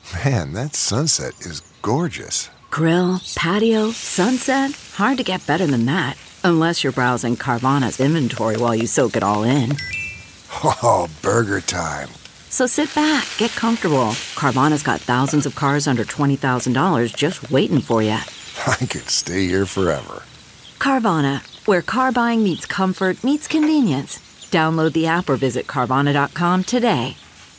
Man, that sunset is gorgeous. Grill, patio, sunset. Hard to get better than that. Unless you're browsing Carvana's inventory while you soak it all in. Oh, burger time. So sit back, get comfortable. Carvana's got thousands of cars under $20,000 just waiting for you. I could stay here forever. Carvana, where car buying meets comfort meets convenience. Download the app or visit Carvana.com today.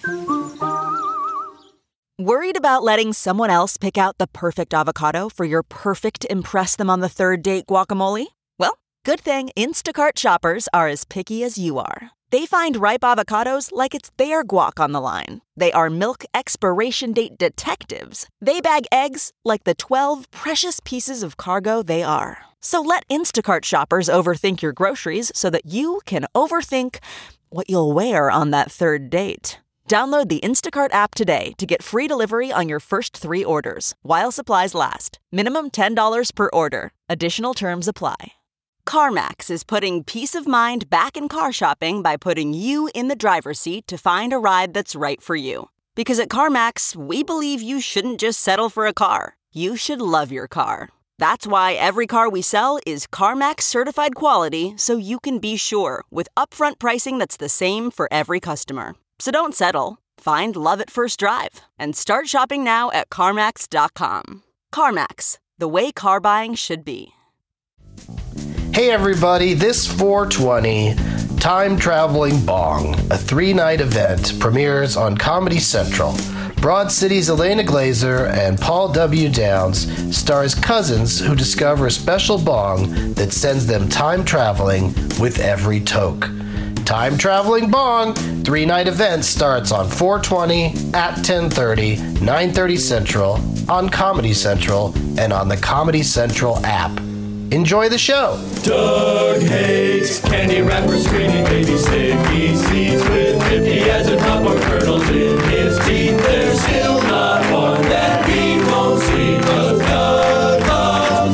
Worried about letting someone else pick out the perfect avocado for your perfect impress-them-on-the-third-date guacamole? Well, good thing Instacart shoppers are as picky as you are. They find ripe avocados like it's their guac on the line. They are milk expiration date detectives. They bag eggs like the 12 precious pieces of cargo they are. So let Instacart shoppers overthink your groceries so that you can overthink what you'll wear on that third date. Download the Instacart app today to get free delivery on your first 3 orders, while supplies last. Minimum $10 per order. Additional terms apply. CarMax is putting peace of mind back in car shopping by putting you in the driver's seat to find a ride that's right for you. Because at CarMax, we believe you shouldn't just settle for a car. You should love your car. That's why every car we sell is CarMax certified quality, so you can be sure with upfront pricing that's the same for every customer. So don't settle. Find love at first drive and start shopping now at CarMax.com. CarMax, the way car buying should be. Hey everybody, this 420 Time Traveling Bong, a 3-night event, premieres on Comedy Central. Broad City's Elena Glazer and Paul W. Downs stars cousins who discover a special bong that sends them time traveling with every toke. Time Traveling Bong, 3-night event starts on 420 at 10:30, 9:30 Central, on Comedy Central, and on the Comedy Central app. Enjoy the show. Doug hates candy wrappers, screaming baby sticky seeds with 50 as a popcorn kernels in his teeth. There's still not one that he won't see, 'cause Doug loves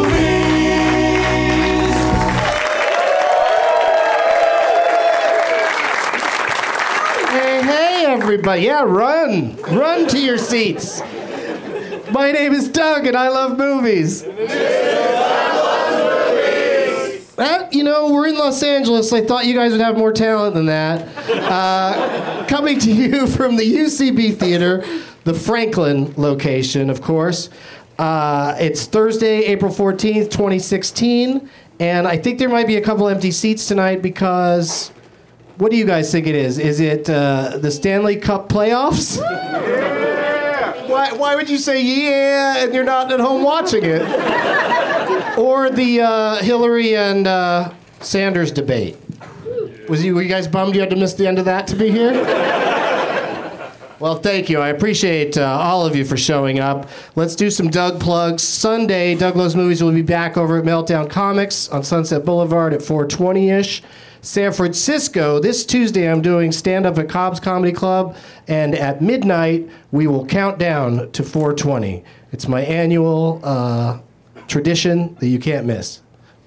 movies. Hey, everybody. Yeah, run to your seats. My name is Doug, and I love movies. We're in Los Angeles. I thought you guys would have more talent than that. Coming to you from the UCB Theater, the Franklin location, of course. It's Thursday, April 14th, 2016, and I think there might be a couple empty seats tonight because... What do you guys think it is? Is it the Stanley Cup playoffs? Yeah! Why would you say yeah and you're not at home watching it? Or the Hillary and Sanders debate? Were you guys bummed you had to miss the end of that to be here? Well, thank you. I appreciate all of you for showing up. Let's do some Doug plugs. Sunday, Doug Loves Movies will be back over at Meltdown Comics on Sunset Boulevard at 4:20-ish. San Francisco, this Tuesday I'm doing stand-up at Cobb's Comedy Club, and at midnight we will count down to 4:20. It's my annual tradition that you can't miss.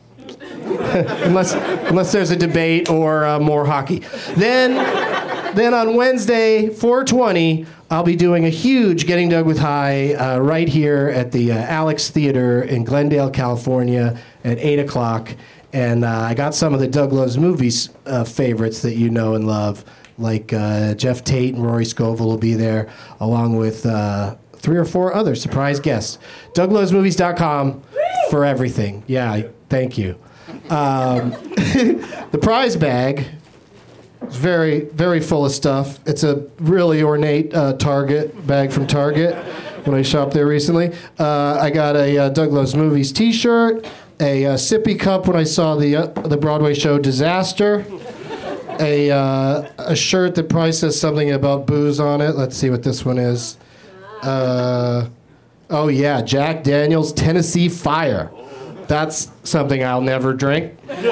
unless there's a debate or more hockey. Then on Wednesday, 4:20, I'll be doing a huge Getting Doug with High right here at the Alex Theater in Glendale, California at 8 o'clock. And I got some of the Doug Loves Movies favorites that you know and love, like Jeff Tate and Rory Scovel will be there, along with 3 or 4 other surprise guests. DougLovesMovies.com for everything. Yeah, thank you. The prize bag is very, very full of stuff. It's a really ornate Target bag from Target when I shopped there recently. I got a Doug Loves Movies t-shirt, a sippy cup when I saw the Broadway show Disaster, a shirt that probably says something about booze on it. Let's see what this one is. Oh yeah, Jack Daniel's Tennessee Fire. That's something I'll never drink.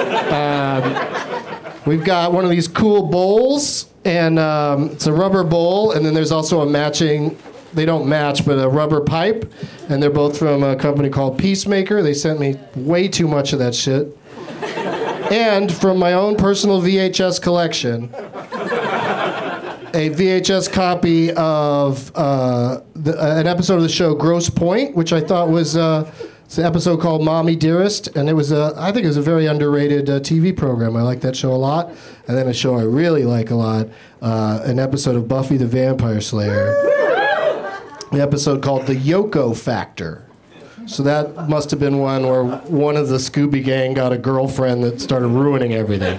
We've got one of these cool bowls, and it's a rubber bowl, and then there's also a matching, they don't match, but a rubber pipe, and they're both from a company called Peacemaker. They sent me way too much of that shit. And from my own personal VHS collection, a VHS copy of an episode of the show Grosse Pointe, which I thought was it's an episode called Mommy Dearest, and it was I think it was a very underrated TV program. I like that show a lot. And then a show I really like a lot, an episode of Buffy the Vampire Slayer, an episode called The Yoko Factor. So that must have been one where one of the Scooby Gang got a girlfriend that started ruining everything.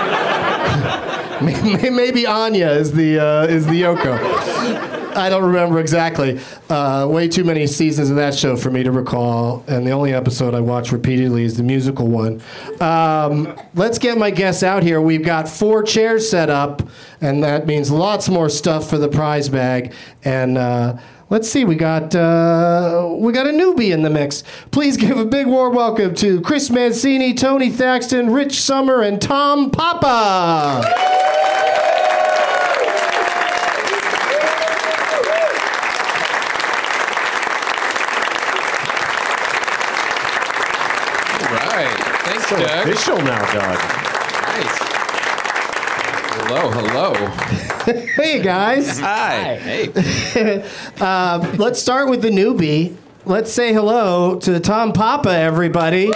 Maybe Anya is the Yoko. I don't remember exactly. Way too many seasons of that show for me to recall, and the only episode I watch repeatedly is the musical one. Let's get my guests out here. We've got 4 chairs set up, and that means lots more stuff for the prize bag. And let's see, we got a newbie in the mix. Please give a big warm welcome to Chris Mancini, Tony Thaxton, Rich Sommer, and Tom Papa. So official now, Doug. Nice. Hello. Hey, guys. Hi. Hey. Let's start with the newbie. Let's say hello to Tom Papa, everybody.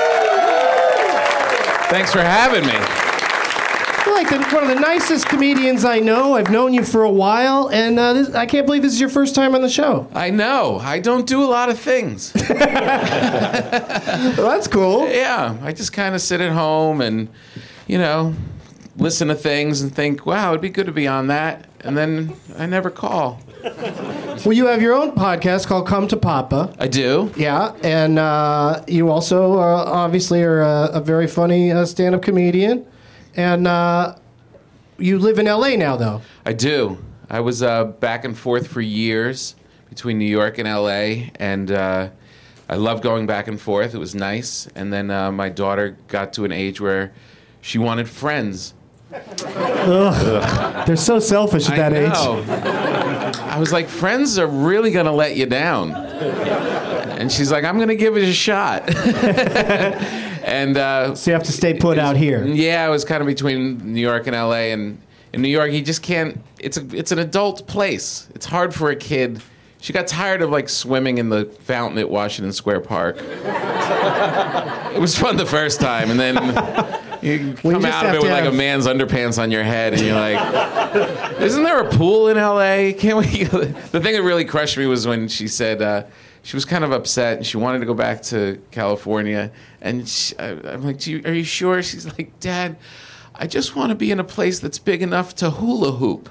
Thanks for having me. You're like one of the nicest comedians I know. I've known you for a while, and I can't believe this is your first time on the show. I know. I don't do a lot of things. Well, that's cool. Yeah. I just kind of sit at home and, listen to things and think, wow, it'd be good to be on that. And then I never call. Well, you have your own podcast called Come to Papa. I do. Yeah, and you also obviously are a very funny stand-up comedian. And you live in L.A. now, though. I do. I was back and forth for years between New York and L.A., and I loved going back and forth. It was nice. And then my daughter got to an age where she wanted friends. Ugh. They're so selfish at that age. I was like, friends are really going to let you down. And she's like, I'm going to give it a shot. And so you have to stay put out here. Yeah, it was kind of between New York and L.A. And in New York, you just can't. It's an adult place. It's hard for a kid. She got tired of swimming in the fountain at Washington Square Park. It was fun the first time, and then you come out of it with a man's underpants on your head, and you're like, "Isn't there a pool in L.A.? Can't we?" The thing that really crushed me was when she said. She was kind of upset, and she wanted to go back to California. And I'm like, are you sure? She's like, Dad, I just want to be in a place that's big enough to hula hoop.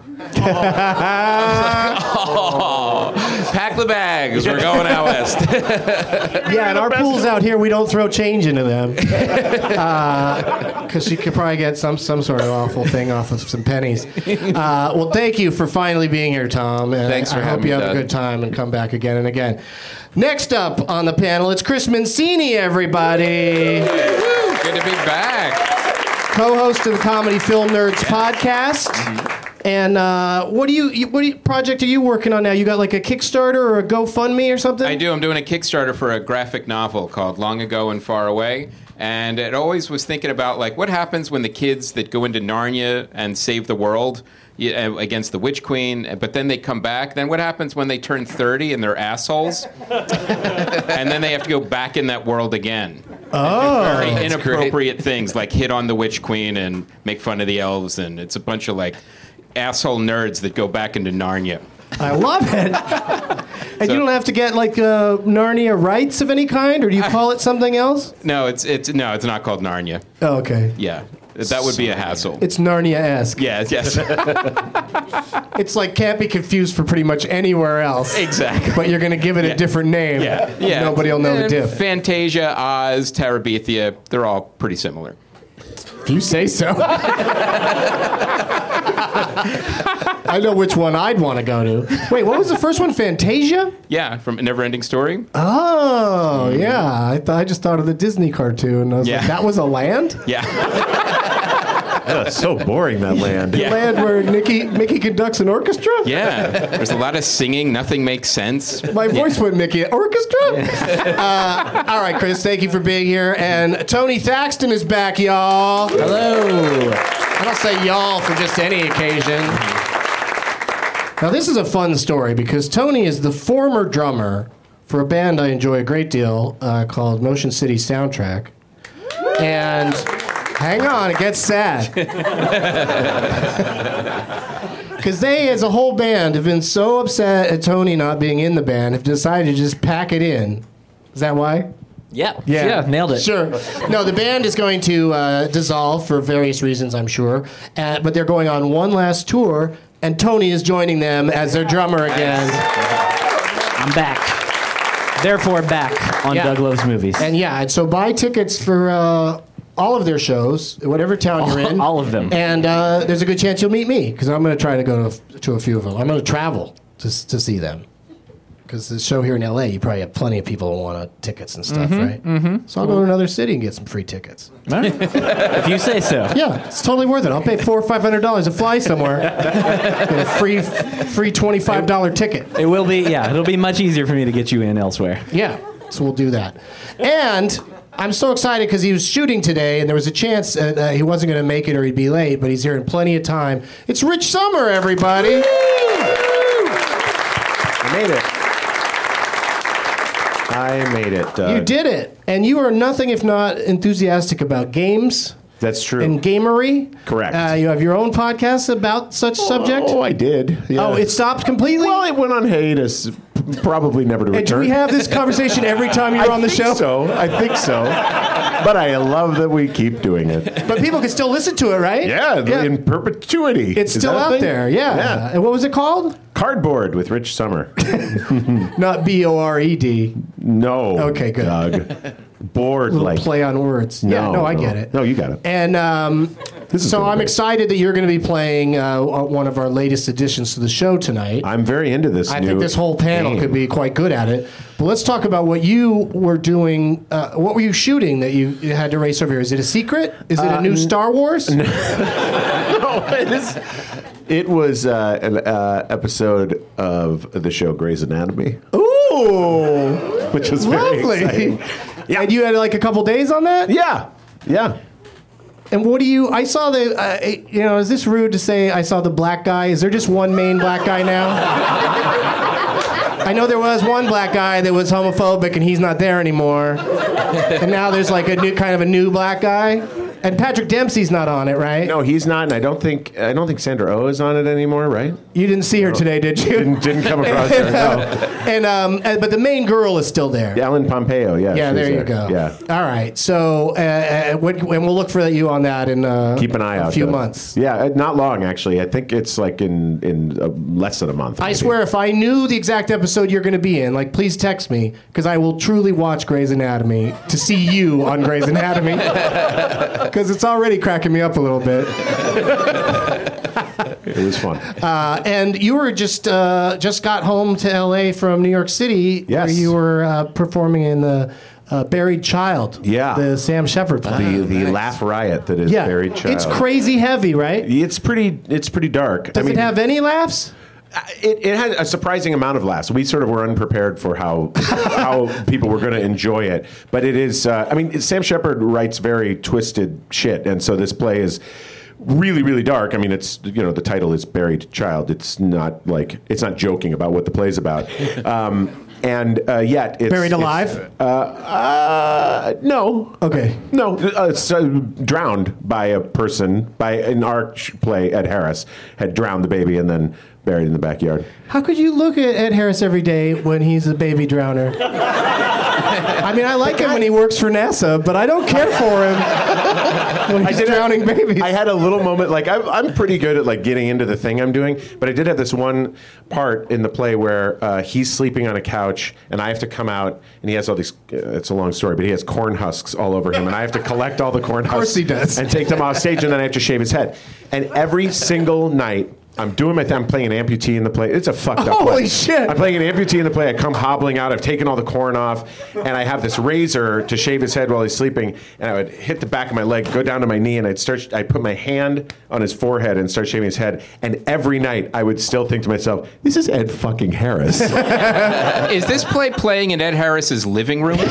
Pack the bags. We're going out west. Yeah, and our pools out here, we don't throw change into them. Because you could probably get some sort of awful thing off of some pennies. Well, thank you for finally being here, Tom. And Thanks for having me, I hope you have Doug. a good time and come back again and again. Next up on the panel, it's Chris Mancini, everybody. Good to be back. Co-host of the Comedy Film Nerds podcast. And what project are you working on now? You got like a Kickstarter or a GoFundMe or something? I do. I'm doing a Kickstarter for a graphic novel called Long Ago and Far Away. And it always was thinking about what happens when the kids that go into Narnia and save the world against the Witch Queen, but then they come back. Then what happens when they turn 30 and they're assholes? And then they have to go back in that world again. Oh. Very That's inappropriate things, like hit on the Witch Queen and make fun of the elves. And it's a bunch of asshole nerds that go back into Narnia. I love it. And you don't have to get Narnia rights of any kind, or do you call it something else? No, it's not called Narnia. Oh, okay. Yeah, that would be a hassle. It's Narnia-esque. Yes. It's can't be confused for pretty much anywhere else. Exactly. But you're going to give it a different name. Yeah. Nobody will know the diff. Fantasia, Oz, Terabithia, they're all pretty similar. If you say so. I know which one I'd want to go to. Wait, what was the first one? Fantasia? Yeah, from Neverending Story. Oh, yeah. I just thought of the Disney cartoon. I was like, that was a land? Yeah. That's so boring, that land. The land where Mickey conducts an orchestra? Yeah. There's a lot of singing. Nothing makes sense. My voice went Mickey. Orchestra? All right, Chris, thank you for being here. And Tony Thaxton is back, y'all. Hello. I don't say y'all for just any occasion. Now, this is a fun story because Tony is the former drummer for a band I enjoy a great deal called Motion City Soundtrack. And hang on, it gets sad. Because they, as a whole band, have been so upset at Tony not being in the band, have decided to just pack it in. Is that why? Yeah, nailed it. Sure. No, the band is going to dissolve for various reasons, I'm sure. But they're going on one last tour, and Tony is joining them as their drummer again. I'm back. Therefore, back on Doug Loves Movies. And so buy tickets for all of their shows, whatever town you're in. All of them. And there's a good chance you'll meet me, because I'm going to try to go to a few of them. I'm going to travel to see them. Because the show here in L.A., you probably have plenty of people who want tickets and stuff, right? Mm-hmm. So I'll go to another city and get some free tickets. Right. If you say so. Yeah, it's totally worth it. I'll pay $400 or $500 to fly somewhere. Get a free $25 ticket. It will be, it'll be much easier for me to get you in elsewhere. Yeah, so we'll do that. And I'm so excited because he was shooting today, and there was a chance he wasn't going to make it or he'd be late, but he's here in plenty of time. It's Rich Sommer, everybody. I made it. I made it. You did it. And you are nothing if not enthusiastic about games. That's true. And gamery. Correct. You have your own podcast about such subject? Oh, I did. Yeah. Oh, it stopped completely? Well, it went on hiatus, probably never to return. And do we have this conversation every time you're on the show? I think so. But I love that we keep doing it. But people can still listen to it, right? Yeah, in perpetuity. It's still out there, yeah. And what was it called? Cardboard with Rich Sommer. Not B-O-R-E-D. No. Okay, good. Doug. Bored, like play on words. No, I get it. No, you got it. And so I'm excited that you're going to be playing one of our latest additions to the show tonight. I'm very into this. I think this whole panel could be quite good at it. But let's talk about what you were doing. What were you shooting that you had to race over here? Is it a secret? Is it a new Star Wars? No, it is. It was an episode of the show Grey's Anatomy. Ooh, which was very exciting. Yeah. And you had like a couple days on that? Yeah. And what do you? I saw the. Is this rude to say? I saw the black guy. Is there just one main black guy now? I know there was one black guy that was homophobic, and he's not there anymore. And now there's like a new black guy. And Patrick Dempsey's not on it, right? No, he's not, and I don't think Sandra Oh is on it anymore, right? You didn't see her today, did you? Didn't come across her. No. But the main girl is still there. Ellen Pompeo, yeah. Yeah, there you go. Yeah. All right. So, and we'll look for you on that in keep an eye out. A few months. Yeah, not long actually. I think it's like in less than a month. I swear, if I knew the exact episode you're going to be in, like, please text me because I will truly watch Grey's Anatomy to see you on Grey's Anatomy. Because it's already cracking me up a little bit. It was fun. And you were just got home to L.A. from New York City, yes, where you were performing in the Buried Child, the Sam Shepard play. The laugh riot that is Buried Child. It's crazy heavy, right? It's pretty dark. Does it have any laughs? It had a surprising amount of laughs. We sort of were unprepared for how people were going to enjoy it. But it is, Sam Shepard writes very twisted shit. And so this play is really, really dark. I mean, it's, the title is Buried Child. It's not joking about what the play's about. And yet it's... Buried alive? No. Okay. No, it's drowned by a person, in our play, Ed Harris, had drowned the baby and then buried in the backyard. How could you look at Ed Harris every day when he's a baby drowner? I mean, I like him when he works for NASA, but I don't care for him when he's drowning babies. I had a little moment, like, I'm pretty good at, like, getting into the thing I'm doing, but I did have this one part in the play where he's sleeping on a couch, and I have to come out, and he has all these, it's a long story, but he has corn husks all over him, and I have to collect all the corn husks. Of course he does. And take them off stage, and then I have to shave his head. And every single night, I'm doing my thing. I'm playing an amputee in the play. It's a fucked up play. Holy shit. I'm playing an amputee in the play. I come hobbling out. I've taken all the corn off. And I have this razor to shave his head while he's sleeping. And I would hit the back of my leg, go down to my knee, and I'd put my hand on his forehead and start shaving his head. And every night I would still think to myself, this is Ed fucking Harris. Is this play playing in Ed Harris's living room?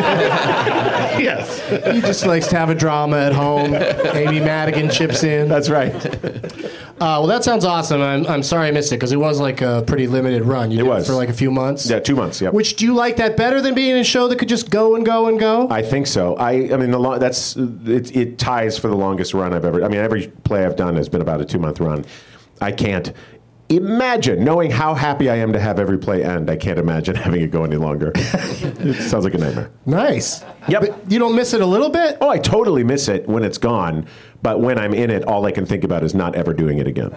Yes. He just likes to have a drama at home. Amy Madigan chips in. That's right. Well, that sounds awesome. I'm sorry I missed it because it was like a pretty limited run. You did was. for like a few months. Yeah, 2 months. Yep. Which do you like that better than being in a show that could just go and go and go? I think so. I mean, it ties for the longest run I've ever. I mean, every play I've done has been about a 2-month run. I can't imagine, knowing how happy I am to have every play end, I can't imagine having it go any longer. It sounds like a nightmare. Nice. Yep. But you don't miss it a little bit? Oh, I totally miss it when it's gone. But when I'm in it, all I can think about is not ever doing it again.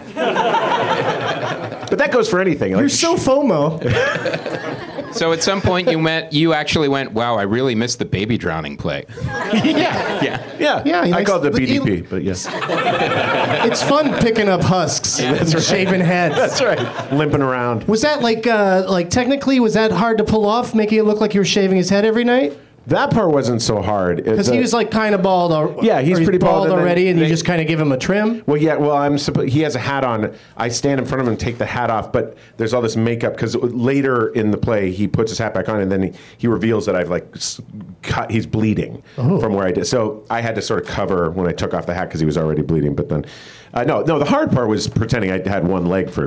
But that goes for anything. You're so FOMO. So at some point you actually went, wow, I really missed the baby drowning play. Yeah. I call it the BDP, but yes. It's fun picking up husks and shaving heads. That's right. Limping around. Was that like technically, was that hard to pull off, making it look like you were shaving his head every night? That part wasn't so hard. Because he was like kind of bald. Yeah, he's pretty bald already, and you just kind of give him a trim. Well, yeah. Well, he has a hat on. I stand in front of him and take the hat off, but there's all this makeup because later in the play he puts his hat back on, and then he reveals that I've like cut. He's bleeding from where I did. So I had to sort of cover when I took off the hat because he was already bleeding. But then, no. The hard part was pretending I had one leg for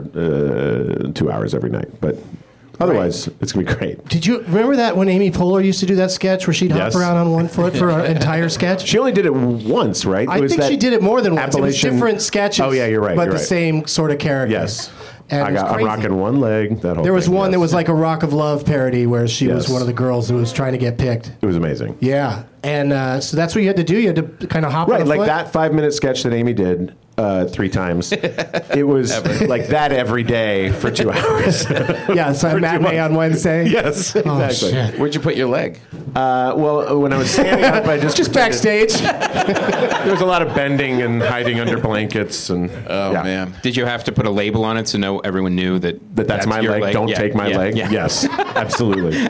2 hours every night, but. Otherwise, it's going to be great. Did you remember that when Amy Poehler used to do that sketch where she'd hop around on one foot for an entire sketch? She only did it once, right? I think she did it more than once. It was different sketches. Oh, yeah, you're right. But the same sort of character. Yes. And I'm rocking one leg. That whole there was thing, one that was like a Rock of Love parody where she was one of the girls who was trying to get picked. It was amazing. Yeah. And so that's what you had to do? You had to kind of hop on a like foot? that 5-minute sketch that Amy did 3 times. It was like that every day for 2 hours. Yeah, so a matinee on Wednesday. Yes, exactly. Shit. Where'd you put your leg? Well, when I was standing up, I just backstage. There was a lot of bending and hiding under blankets, and man, did you have to put a label on it so everyone knew that's my your leg? Don't take my leg. Yeah. Yes, absolutely.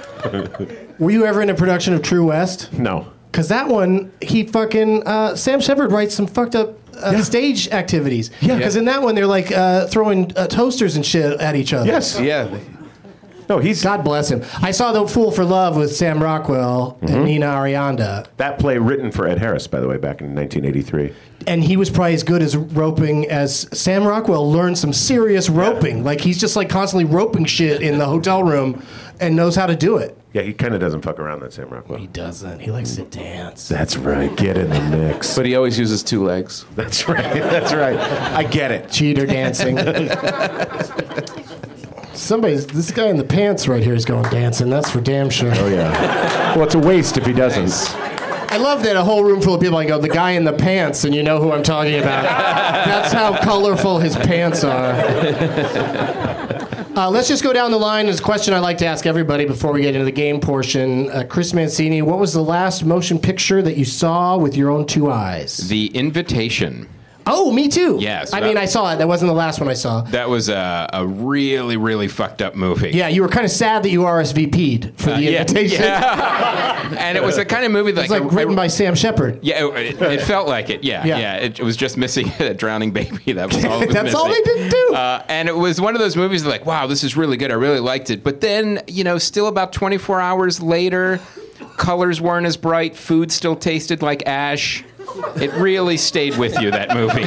Were you ever in a production of True West? No. Because that one, Sam Shepard writes some fucked up stage activities. Yeah. Because in that one, they're like throwing toasters and shit at each other. Yes. Yeah. No, God bless him. I saw The Fool for Love with Sam Rockwell and Nina Arianda. That play written for Ed Harris, by the way, back in 1983. And he was probably as good as roping as Sam Rockwell learned some serious roping. Like he's just like constantly roping shit in the hotel room and knows how to do it. Yeah, he kind of doesn't fuck around, that Sam Rockwell. He doesn't. He likes to dance. That's right. Get in the mix. But he always uses 2 legs. That's right. That's right. I get it. Cheater dancing. This guy in the pants right here is going dancing. That's for damn sure. Oh, yeah. Well, it's a waste if he doesn't. I love that a whole room full of people, I go, the guy in the pants, and you know who I'm talking about. That's how colorful his pants are. Let's just go down the line. There's a question I like to ask everybody before we get into the game portion. Chris Mancini, what was the last motion picture that you saw with your own 2 eyes? The Invitation. Oh, me too. Yes. I mean, I saw it. That wasn't the last one I saw. That was a really, really fucked up movie. Yeah, you were kind of sad that you RSVP'd for the Invitation. Yeah. And it was the kind of movie that... It's like written by Sam Shepard. Yeah, it felt like it. Yeah. It was just missing a drowning baby. That was all it was That's missing. all they didn't do. And it was one of those movies that like, wow, this is really good. I really liked it. But then, still about 24 hours later, colors weren't as bright. Food still tasted like ash. It really stayed with you, that movie.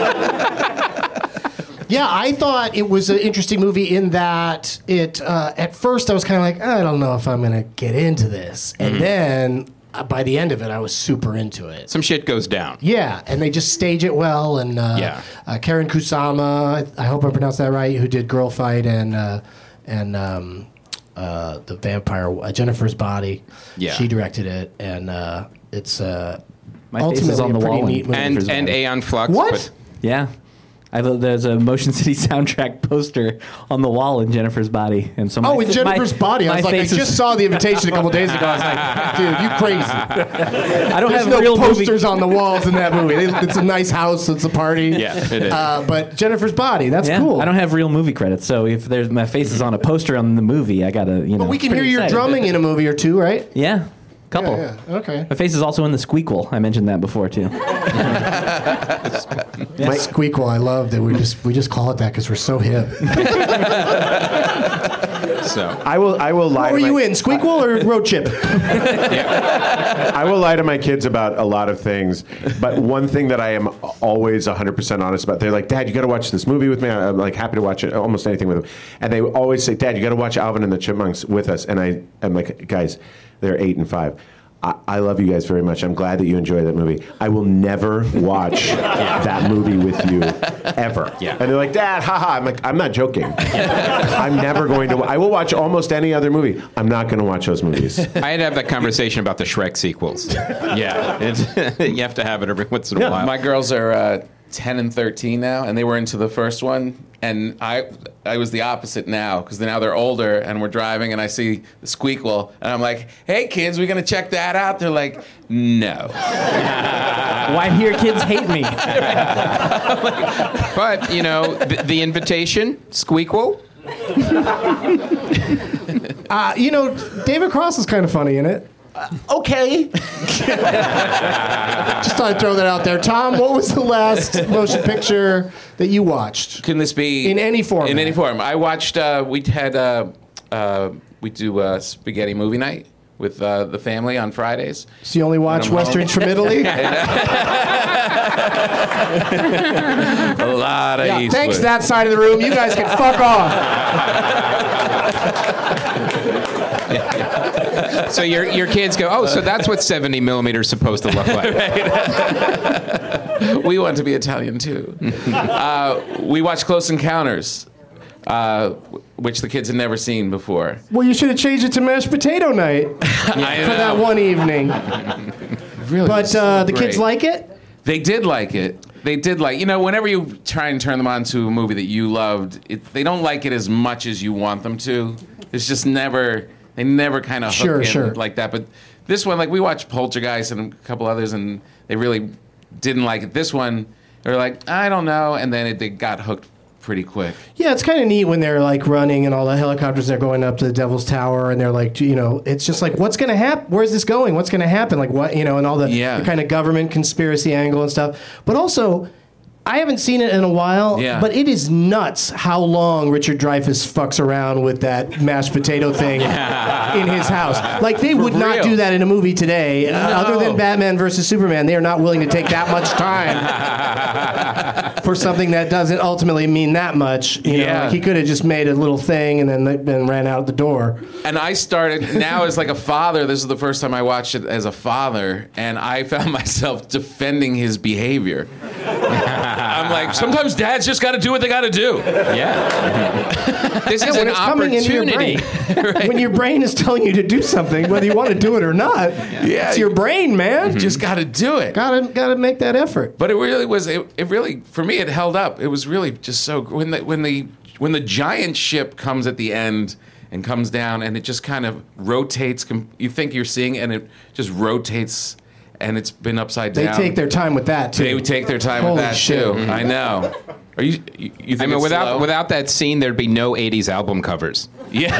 Yeah, I thought it was an interesting movie in that it, at first I was kind of like, I don't know if I'm going to get into this. And then by the end of it, I was super into it. Some shit goes down. Yeah, and they just stage it well. And Karen Kusama, I hope I pronounced that right, who did Girl Fight and the vampire, Jennifer's Body. Yeah. She directed it, and it's... My face is on the wall. And Aeon Flux. What? Yeah. There's a Motion City soundtrack poster on the wall in Jennifer's Body. And so in Jennifer's Body. I was like, I just saw the Invitation a couple days ago. I was like, dude, you crazy. I don't There's have no real posters on the walls in that movie. It's a nice house. It's a party. Yeah, it is. But Jennifer's Body, that's cool. I don't have real movie credits, so if my face is on a poster on the movie, I gotta, But we can hear your drumming in a movie or two, right? Yeah. Couple. Yeah, okay. My face is also in the Squeakquel. I mentioned that before too. Squeakquel, I love that we just call it that because we're so hip. So I will lie. What to were my- you in, Squeakquel or Road Chip? I will lie to my kids about a lot of things, but one thing that I am always 100% honest about, they're like, Dad, you got to watch this movie with me. I'm like happy to watch it, almost anything with them. And they always say, Dad, you got to watch Alvin and the Chipmunks with us. And I'm like, guys, they're 8 and 5. I love you guys very much. I'm glad that you enjoy that movie. I will never watch that movie with you ever. Yeah. And they're like, Dad, haha. I'm like, I'm not joking. I'm never going to. I will watch almost any other movie. I'm not going to watch those movies. I had to have that conversation about the Shrek sequels. Yeah, you have to have it every once in a while. My girls are 10 and 13 now, and they were into the first one. And I was the opposite now, because now they're older, and we're driving, and I see the Squeakquel, and I'm like, hey, kids, we going to check that out? They're like, no. Why do your kids hate me? But, the Invitation, Squeakquel. David Cross is kind of funny in it. Okay. Just thought I'd throw that out there. Tom, what was the last motion picture that you watched? Can this be In any form. In any form. I watched. We do spaghetti movie night with the family on Fridays. So you only watch When I'm Westerns from Italy? A lot of Eastwood. Thanks, that side of the room. You guys can fuck off. So your kids go, oh, so that's what 70 millimeters supposed to look like. We want to be Italian too. We watched Close Encounters, which the kids had never seen before. Well, you should have changed it to mashed potato night for that one evening. Really, But so the kids great. like it? They did like it. They did like, whenever you try and turn them on to a movie that you loved, they don't like it as much as you want them to. It's just never, they never kind of hook in like that. But this one, like we watched Poltergeist and a couple others, and they really didn't like it. This one, they were like, I don't know, and then they got hooked pretty quick. Yeah, it's kind of neat when they're like running and all the helicopters, they're going up to the Devil's Tower, and they're like, it's just like, what's going to happen? Where's this going? What's going to happen? Like what, and all the kind of government conspiracy angle and stuff. But also, I haven't seen it in a while, but it is nuts how long Richard Dreyfuss fucks around with that mashed potato thing in his house. Like, they would not do that in a movie today. Other than Batman versus Superman, they are not willing to take that much time for something that doesn't ultimately mean that much. Like he could have just made a little thing and then ran out the door. And I started, now as like a father, this is the first time I watched it as a father, and I found myself defending his behavior. I'm like, sometimes dads just got to do what they got to do. Yeah. This is when an it's coming into your opportunity. brain. When your brain is telling you to do something, whether you want to do it or not, it's your brain, man. You just got to do it. Got to make that effort. But it really was. It really, for me, it held up. It was really just so. When the giant ship comes at the end and comes down, and it just kind of rotates. You think you're seeing, and it just rotates. And it's been upside down. They take their time with that too. They would take their time with that shit. too. I know. Are you think I mean, it's slow? without that scene, there'd be no 80s album covers. Yeah.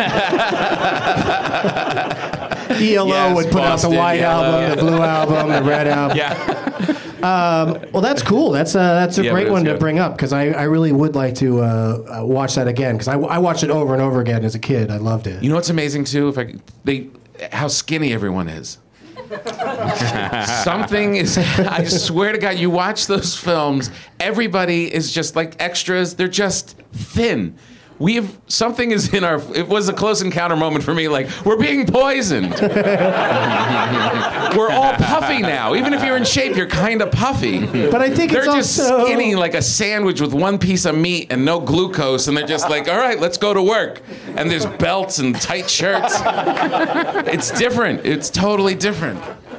ELO would put out the Boston, white ELO. album, the blue album, the red album. Yeah. Well, that's cool. That's a Yeah, great but one it's to good. bring up because I really would like to watch that again because I watched it over and over again as a kid. I loved it. You know what's amazing too? How skinny everyone is. Something is. I swear to God, you watch those films. Everybody is just like extras. They're just thin. Something is in our. It was a close encounter moment for me. Like, we're being poisoned. We're all puffy now. Even if you're in shape, you're kind of puffy. But I think They're it's just also skinny like a sandwich with one piece of meat and no glucose, and they're just like, all right, let's go to work. And there's belts and tight shirts. It's different. It's totally different.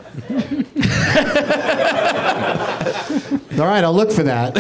All right, I'll look for that.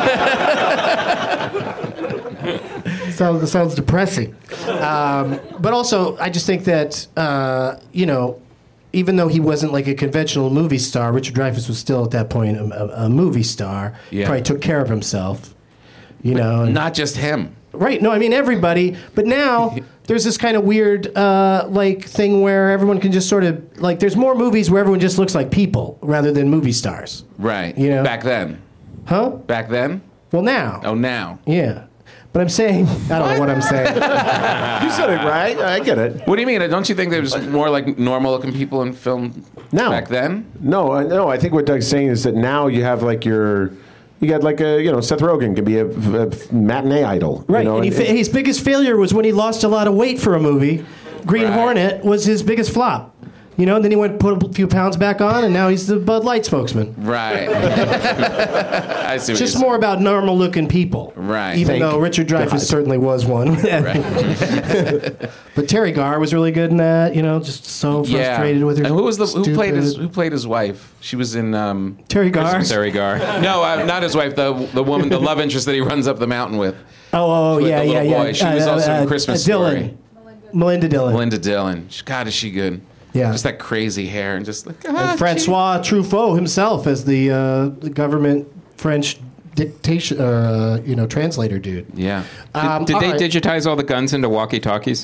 Sounds depressing. But also, I just think that, even though he wasn't like a conventional movie star, Richard Dreyfuss was still at that point a movie star. Yeah. Probably took care of himself. And- Not just him. Right. No, I mean everybody. But now there's this kind of weird thing where everyone can just sort of there's more movies where everyone just looks like people rather than movie stars. Right. You know? Back then. Huh? Back then? Well, now. Oh, now. Yeah. But I'm saying, I don't know what I'm saying. You said it right. I get it. What do you mean? Don't you think there was more like normal-looking people in film back then? No. I think what Doug's saying is that now you have like you got like Seth Rogen can be a matinee idol, Right. You know, and his biggest failure was when he lost a lot of weight for a movie. Green Hornet was his biggest flop. You know, and then he went put a few pounds back on, and now he's the Bud Light spokesman. Right. I see. It's just more about normal-looking people. Right. Even though Richard Dreyfuss certainly was one. But Terry Garr was really good in that. You know, just so frustrated with her. And who played his wife? She was in Terry Garr. Terry Garr. No, not his wife. The woman, the love interest that he runs up the mountain with. Yeah. Boy. She was also in Christmas Story. Melinda Dillon. Melinda Dillon. God, is she good? Yeah. Just that crazy hair and just like. And Francois Truffaut himself as the government French dictation, translator dude. Yeah. Did they digitize all the guns into walkie-talkies?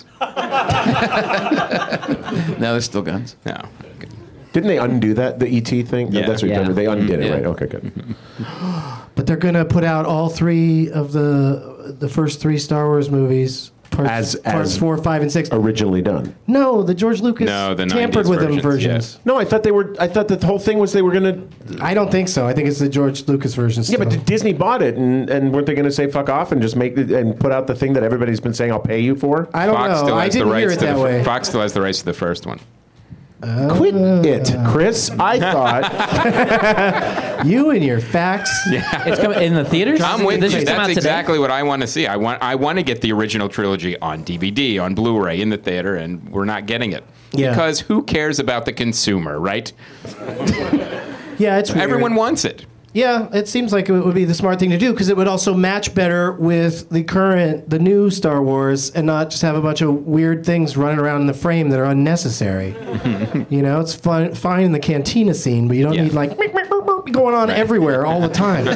No, there's still guns. No. Didn't they undo that, the ET thing? Yeah. That's what you're They undid it, Yeah. right? Okay, good. But they're going to put out all three of the first three Star Wars movies. Parts 4, 5, and 6. Originally done. No, the George Lucas the tampered 90s with them versions. yes. No, I thought the whole thing was they were going to... I don't think so. I think it's the George Lucas version. Yeah, but Disney bought it, and weren't they going to say fuck off and just make it and put out the thing that everybody's been saying I'll pay you for? I don't know. I didn't hear it that way. Fox still has the rights to the first one. Quit it, Chris. I thought... You and your facts. It's coming in the theaters. I'm with This you. just came out That's today? exactly what I want to see. I want to get the original trilogy on DVD, on Blu-ray, in the theater, and we're not getting it. Yeah. Because who cares about the consumer, right? Yeah, it's weird. Everyone wants it. Yeah, it seems like it would be the smart thing to do because it would also match better with the new Star Wars and not just have a bunch of weird things running around in the frame that are unnecessary. You know, it's fine in the cantina scene, but you don't need like meep, meep, meep, meep going on everywhere all the time.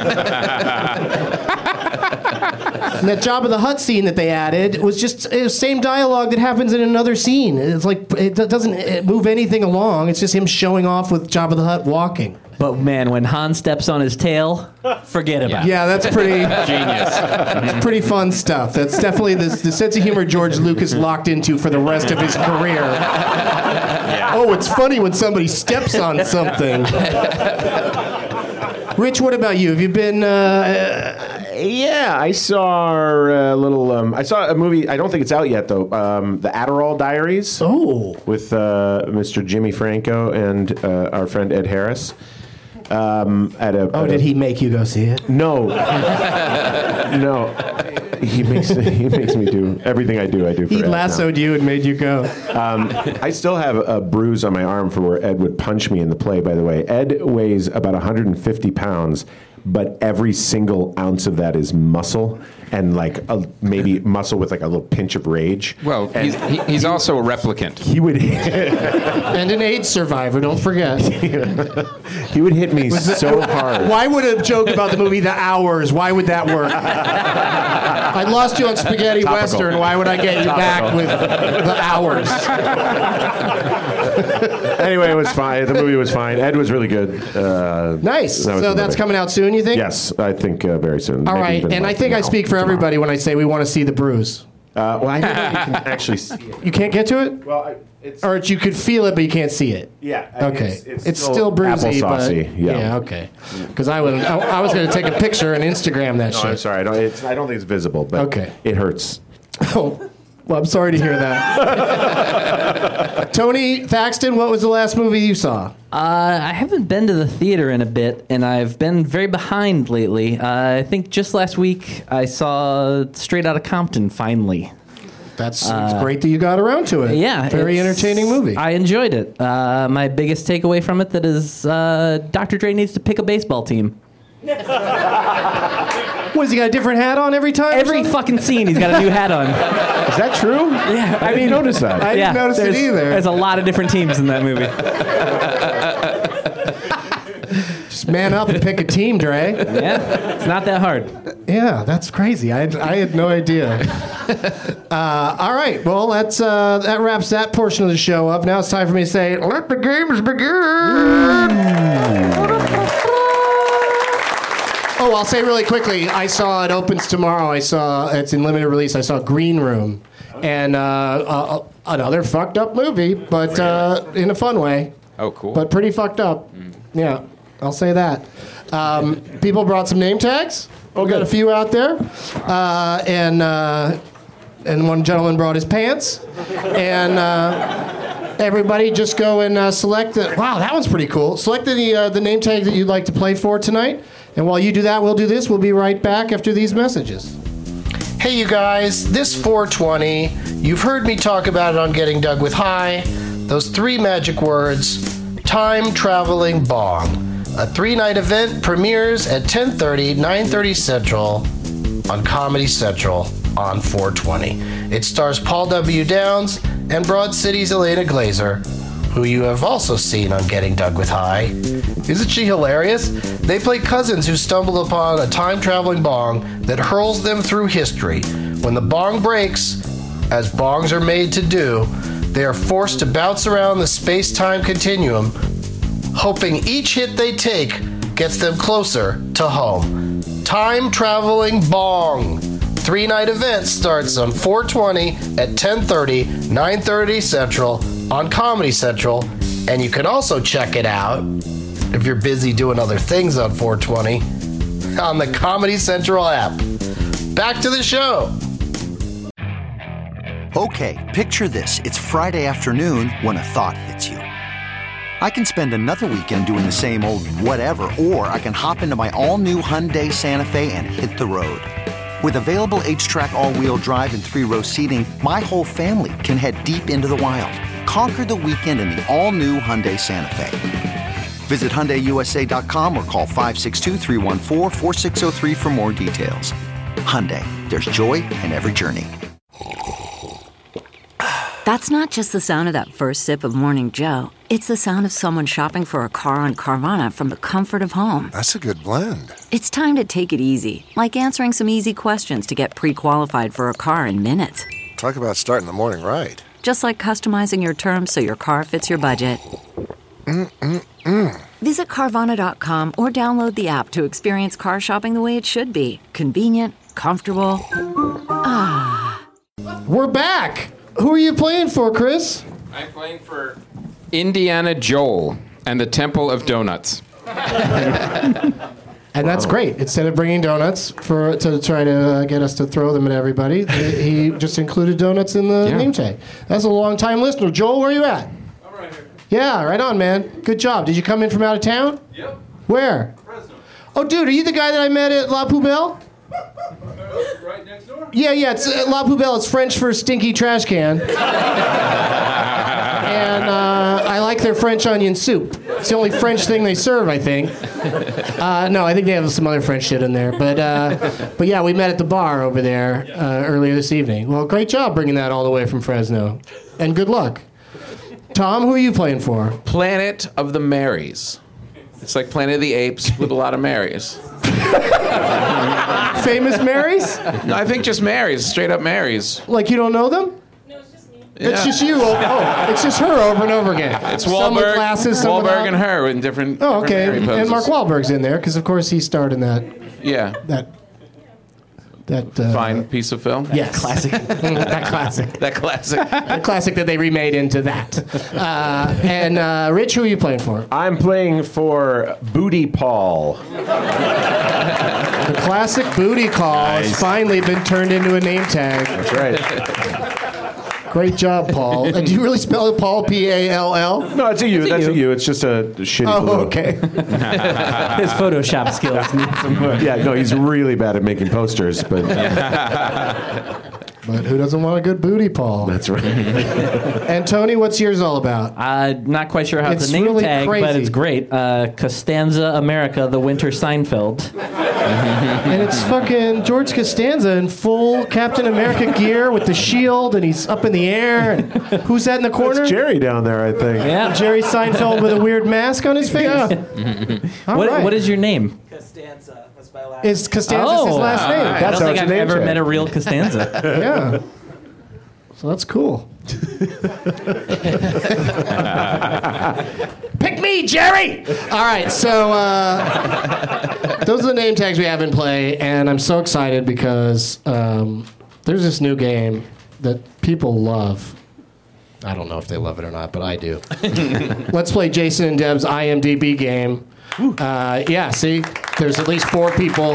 And that Jabba the Hutt scene that they added was just the same dialogue that happens in another scene. It's like it doesn't move anything along. It's just him showing off with Jabba the Hutt walking. But man, when Han steps on his tail, forget about it. Yeah, that's pretty Genius. It's pretty fun stuff. That's definitely the sense of humor George Lucas locked into for the rest of his career. Oh, it's funny when somebody steps on something. Rich, what about you? Have you been? Yeah, I saw I saw a movie. I don't think it's out yet though. The Adderall Diaries. Oh, with Mr. Jimmy Franco and our friend Ed Harris. Did he make you go see it? No, no. He makes me do everything I do. For He Ed lassoed you and made you go. I still have a bruise on my arm from where Ed would punch me in the play. By the way, Ed weighs about 150 pounds, but every single ounce of that is muscle and like maybe muscle with like a little pinch of rage. Well, he's also a replicant. He would and an AIDS survivor. Don't forget. He would hit me so hard. Why would a joke about the movie The Hours? Why would that work? I lost you on Spaghetti Topical. Western. Why would I get you back with The Hours? Anyway, it was fine. The movie was fine. Ed was really good. Nice. That was So the that's movie. coming out soon, you think? Yes, I think very soon. All Maybe right. even And I like think I now, speak for tomorrow. everybody when I say we want to see The Bruise. Well, I don't know if you can actually see it. You can't get to it? Well, it's Or you could feel it, but you can't see it. yeah. Okay. It's still bruisey, but applesaucey. Yeah. okay. Because I was going to take a picture and Instagram that No, I'm shit. sorry. I don't think it's visible, but Okay. it hurts. Oh, well, I'm sorry to hear that. Tony Thaxton, what was the last movie you saw? I haven't been to the theater in a bit, and I've been very behind lately. I think just last week I saw Straight Outta Compton, finally. It's great that you got around to it. Yeah. Very entertaining movie. I enjoyed it. My biggest takeaway from it that is Dr. Dre needs to pick a baseball team. What, has he got a different hat on every time? Every fucking scene he's got a new hat on. Is that true? Yeah, I didn't notice that. I didn't notice it either. There's a lot of different teams in that movie. Just man up and pick a team, Dre. Yeah, it's not that hard. Yeah, that's crazy. I had no idea. All right, well, that wraps that portion of the show up. Now it's time for me to say, let the games begin. Oh, Oh, I'll say really quickly. I saw it opens tomorrow. It's in limited release. I saw Green Room, and another fucked up movie, but in a fun way. Oh, cool. But pretty fucked up. Yeah, I'll say that. People brought some name tags. We got a few out there, and one gentleman brought his pants, and everybody just go and select it. Wow, that one's pretty cool. Select the name tag that you'd like to play for tonight, and while you do that, we'll do this. We'll be right back after these messages. Hey, you guys, this 420, you've heard me talk about it on Getting Dug with High. Those 3 magic words, Time Traveling Bong. A 3-night event premieres at 10:30, 9:30 Central on Comedy Central on 420. It stars Paul W. Downs and Broad City's Elena Glazer, who you have also seen on Getting Dug with High. Isn't she hilarious? They play cousins who stumble upon a time-traveling bong that hurls them through history. When the bong breaks, as bongs are made to do, they are forced to bounce around the space-time continuum, hoping each hit they take gets them closer to home. Time-traveling bong. 3-night event starts on 420 at 10:30, 9:30 Central on Comedy Central, and you can also check it out if you're busy doing other things on 420 on the Comedy Central app. Back to the show. Okay, picture this. It's Friday afternoon when a thought hits you. I can spend another weekend doing the same old whatever, or I can hop into my all-new Hyundai Santa Fe and hit the road. With available H-Track all-wheel drive and 3-row seating, my whole family can head deep into the wild. Conquer the weekend in the all-new Hyundai Santa Fe. Visit HyundaiUSA.com or call 562-314-4603 for more details. Hyundai, there's joy in every journey. That's not just the sound of that first sip of Morning Joe. It's the sound of someone shopping for a car on Carvana from the comfort of home. That's a good blend. It's time to take it easy, like answering some easy questions to get pre-qualified for a car in minutes. Talk about starting the morning right. Just like customizing your terms so your car fits your budget. Visit Carvana.com or download the app to experience car shopping the way it should be. Convenient, comfortable. We're back. Who are you playing for, Chris? I'm playing for Indiana Joel and the Temple of Donuts. And that's great. Instead of bringing donuts to try to get us to throw them at everybody, he just included donuts in the name tag. That's a long-time listener. Joel, where are you at? I'm right here. Yeah, right on, man. Good job. Did you come in from out of town? Yep. Where? Fresno. Oh, dude, are you the guy that I met at La Poubelle? Right next door? Yeah, it's La Poubelle. It's French for stinky trash can. And I like their French onion soup. It's the only French thing they serve, I think. No, I think they have some other French shit in there. But yeah, we met at the bar over there earlier this evening. Well, great job bringing that all the way from Fresno. And good luck. Tom, who are you playing for? Planet of the Marys. It's like Planet of the Apes with a lot of Marys. Famous Marys? No, I think just Marys, straight up Marys. Like you don't know them? No, it's just me. It's just you. Oh, it's just her over and over again. It's Some with Wahlberg, glasses, some Wahlberg without. and her in different. Oh, okay. different Mary And Mark poses. Wahlberg's in there because, of course, he starred in that. Yeah. That Fine piece of film. Yes, classic. That classic. That classic. The classic that they remade into that. And Rich, who are you playing for? I'm playing for Booty Paul. The classic booty call has finally been turned into a name tag. That's right. Great job, Paul. And do you really spell it Paul, P-A-L-L? No, it's a U. That's a U. It's just a shitty Oh, blue. okay. His Photoshop skills need some work. Yeah, no, he's really bad at making posters, but But who doesn't want a good booty, Paul? that's right. And Tony, what's yours all about? Not quite sure how It's to name really tag, crazy. but it's great. Costanza America, the Winter Seinfeld. And it's fucking George Costanza in full Captain America gear with the shield, and he's up in the air. And who's that in the corner? It's Jerry down there, I think. Yeah. Jerry Seinfeld with a weird mask on his face? All right. What is your name? Costanza. That's my last Is Costanza his last name? I That's don't how think it's I've named, ever Chad. met a real Costanza. Yeah. So that's cool. Pick me me, Jerry. All right, so those are the name tags we have in play, and I'm so excited because there's this new game that people love. I don't know if they love it or not, but I do. Let's play Jason and Deb's IMDb game. Yeah, see? There's at least 4 people.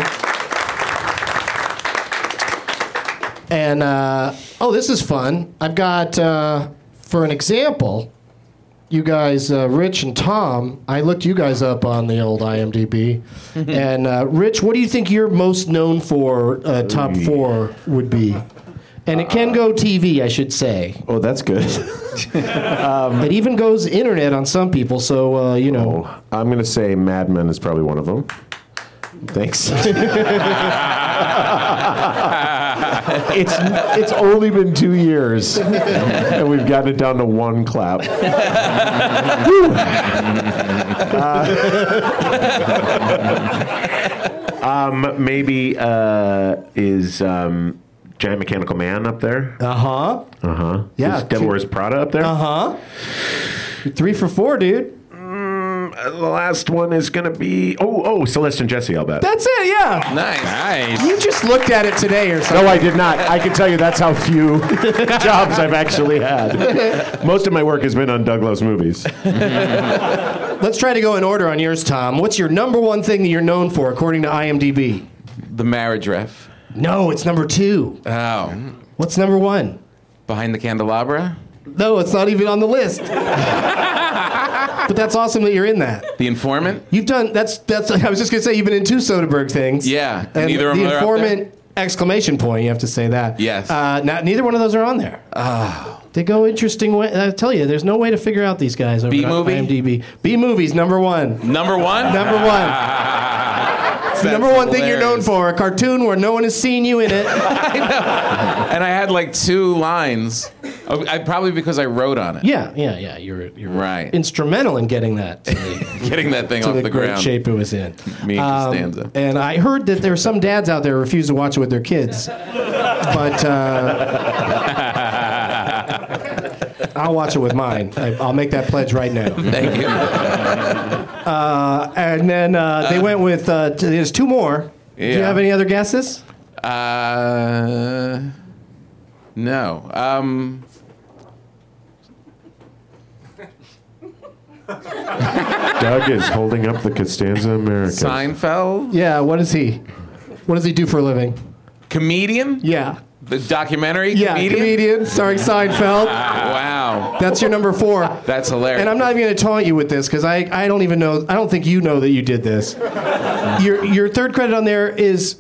And, this is fun. I've got, for an example, you guys, Rich and Tom, I looked you guys up on the old IMDb. And, Rich, what do you think you're most known for, top 4 would be? And it can go TV, I should say. Oh, that's good. It even goes internet on some people, so, you know. Oh, I'm going to say Mad Men is probably one of them. Thanks. It's only been 2 years, and we've gotten it down to 1 clap. Maybe is Giant Mechanical Man up there? Yeah. Is Devil Wears Prada up there? 3 for 4, dude. The last one is going to be... Oh, Celeste and Jesse, I'll bet. That's it, yeah. Nice. You just looked at it today or something. No, I did not. I can tell you that's how few jobs I've actually had. Most of my work has been on Doug Loves Movies. Let's try to go in order on yours, Tom. What's your number 1 thing that you're known for, according to IMDb? The Marriage Ref. No, it's number 2. Oh. What's number 1? Behind the Candelabra? No, it's not even on the list. But that's awesome that you're in that. The Informant? You've done, that's. I was just going to say, you've been in 2 Soderbergh things. Yeah. And Neither of the them are up Informant, exclamation point, you have to say that. Yes. Neither one of those are on there. They go interesting way. I tell you, there's no way to figure out these guys over B-movie? IMDb. B-movies, number 1. Number 1? Number 1. It's the number 1 thing you're known for, a cartoon where no one has seen you in it. I know. And I had like 2 lines. Probably because I wrote on it. Yeah. You're right. Instrumental in getting that. Getting that thing to off the the great ground. shape it was in. Me and Costanza. And I heard that there are some dads out there who refuse to watch it with their kids. But I'll watch it with mine. I'll make that pledge right now. Thank you. And then they went with, there's 2 more. Do you have any other guesses? No. Doug is holding up the Costanza America. Seinfeld? Yeah, what is he? What does he do for a living? Comedian? Yeah. The documentary? Yeah, comedian starring Seinfeld. Wow. That's your number 4. That's hilarious. And I'm not even going to taunt you with this because I don't even know. I don't think you know that you did this. Your 3rd credit on there is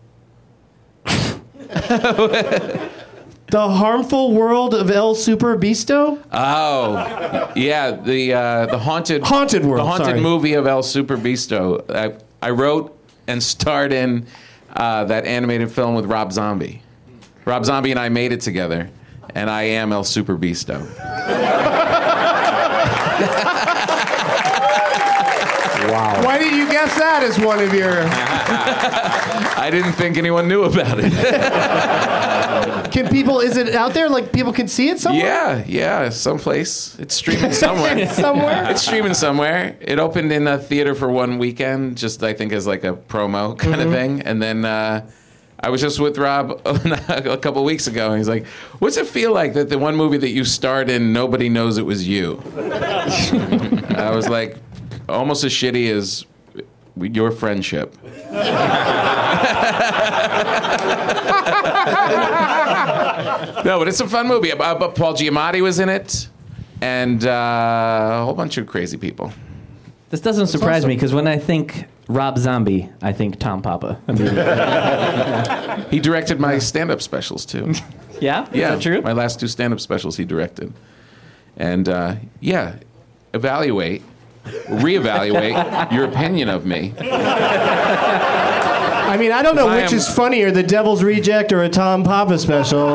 The Harmful World of El Super Bisto? Oh, yeah, the haunted world, the haunted sorry. movie of El Super Bisto. I wrote and starred in that animated film with Rob Zombie. Rob Zombie and I made it together, and I am El Super Bisto. Wow. Why did you guess that as one of your... I didn't think anyone knew about it. Can people, is it out there? Like, people can see it somewhere? Yeah, someplace. It's streaming somewhere. Somewhere? It's streaming somewhere. It opened in a theater for 1 weekend, just I think as like a promo kind of thing. And then I was just with Rob a couple weeks ago, and he's like, what's it feel like that the one movie that you starred in, nobody knows it was you? I was like, almost as shitty as your friendship. No, but it's a fun movie. But Paul Giamatti was in it, and a whole bunch of crazy people. This doesn't surprise me because when I think Rob Zombie, I think Tom Papa. He directed my stand-up specials too. Yeah? Yeah, Is that true? My last 2 stand-up specials he directed, and reevaluate your opinion of me. I mean, I don't know which is funnier, The Devil's Reject or a Tom Papa special.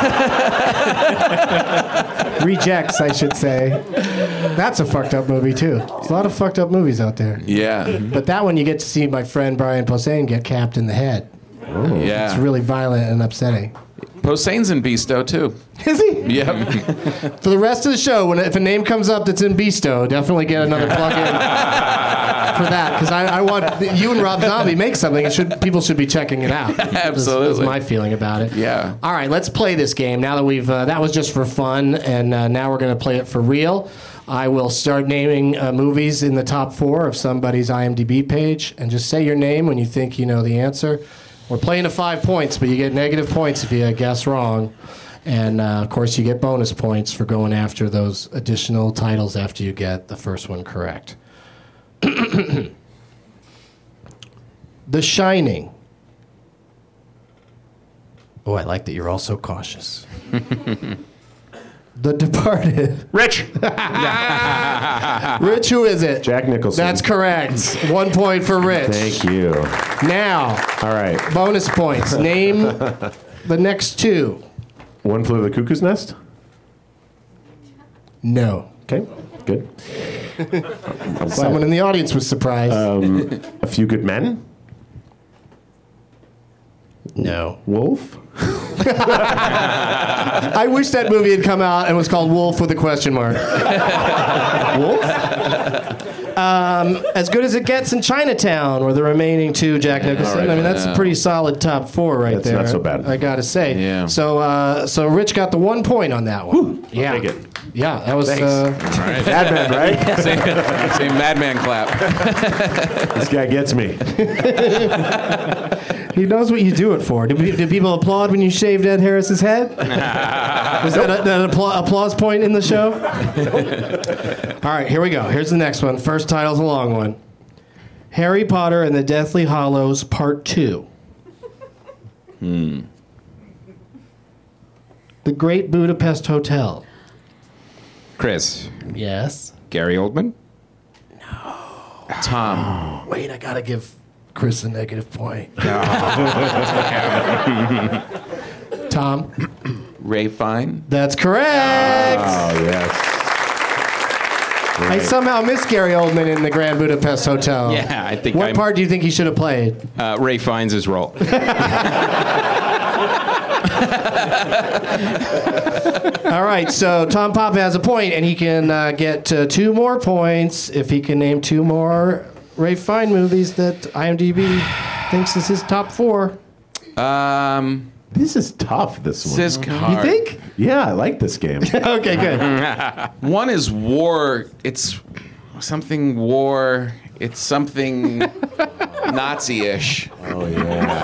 Rejects, I should say. That's a fucked up movie, too. There's a lot of fucked up movies out there. Yeah. But that one, you get to see my friend Brian Posehn get capped in the head. Yeah. It's really violent and upsetting. Poseidon's in Beasto too. Is he? Yep. For the rest of the show, if a name comes up that's in Beasto, definitely get another plug in for that, because I want you and Rob Zombie make something. People should be checking it out. Absolutely. That's my feeling about it. Yeah. All right, let's play this game now that we've. That was just for fun, and now we're going to play it for real. I will start naming movies in the top 4 of somebody's IMDb page, and just say your name when you think you know the answer. We're playing to 5 points, but you get negative points if you guess wrong. And, of course, you get bonus points for going after those additional titles after you get the first one correct. The Shining. Oh, I like that you're all so cautious. The Departed. Rich. Rich, who is it? Jack Nicholson. That's correct. 1 point for Rich. Thank you. Now, All right. bonus points. Name the next 2. One Flew Over the Cuckoo's Nest. No. Okay. Good. Someone in the audience was surprised. A Few Good Men. No. Wolf. I wish that movie had come out and was called Wolf with a question mark. Wolf? As Good as It Gets in Chinatown were the remaining 2, Jack Nicholson. right. I mean, that's a pretty solid top 4 right That's there. not so bad. I gotta say. Yeah. So Rich got the 1 point on that one. Yeah. Take it. Yeah, that was. Mad Men, right? Same Madman clap. This guy gets me. He knows what you do it for. Do people applaud when you shaved Ed Harris's head? Was that an applause point in the show? All right, here we go. Here's the next one. First title's a long one. Harry Potter and the Deathly Hallows Part 2. The Great Budapest Hotel. Chris. Yes. Gary Oldman. Tom. Wait, I gotta give Chris a negative point. Tom. Ray Fine. That's correct. Oh, yes. I somehow missed Gary Oldman in the Grand Budapest Hotel. Yeah, I think. What part do you think he should have played? Ray finds his role. All right, so Tom Papa has a point, and he can get 2 more points if he can name 2 more Ray Fine movies that IMDb thinks is his top 4. This is tough, this one. This is hard. You think? Yeah, I like this game. Okay, good. One is war. It's something war. It's something Nazi-ish. Oh, yeah.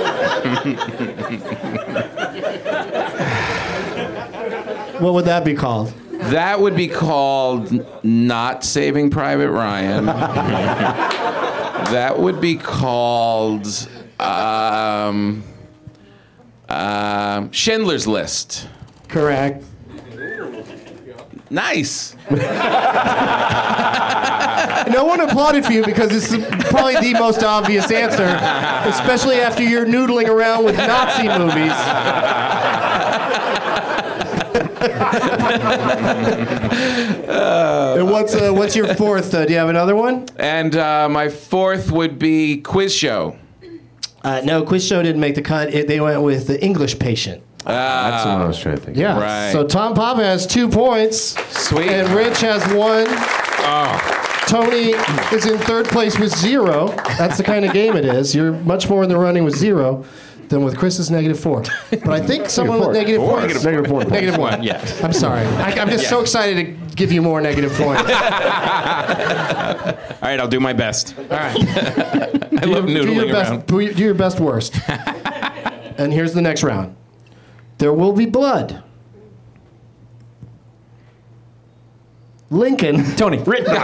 What would that be called? That would be called Not Saving Private Ryan. That would be called Schindler's List. Correct. Nice. No one applauded for you because it's probably the most obvious answer, especially after you're noodling around with Nazi movies. And what's your 4th? Do you have another one? And my 4th would be Quiz Show. No, Quiz Show didn't make the cut. They went with The English Patient. That's the one I was trying to think of. Yeah. Right. So Tom Papa has 2 points. Sweet. And Rich has 1. Tony is in 3rd place with 0. That's the kind of game it is. You're much more in the running with 0 than with Chris's -4. But I think someone with negative points. Negative 4. Negative 1. Yeah. I'm sorry. I'm just so excited to give you more negative points. All right, I'll do my best. All right. I love noodling around. Do your best worst. And here's the next round. There Will Be Blood. Lincoln. Tony.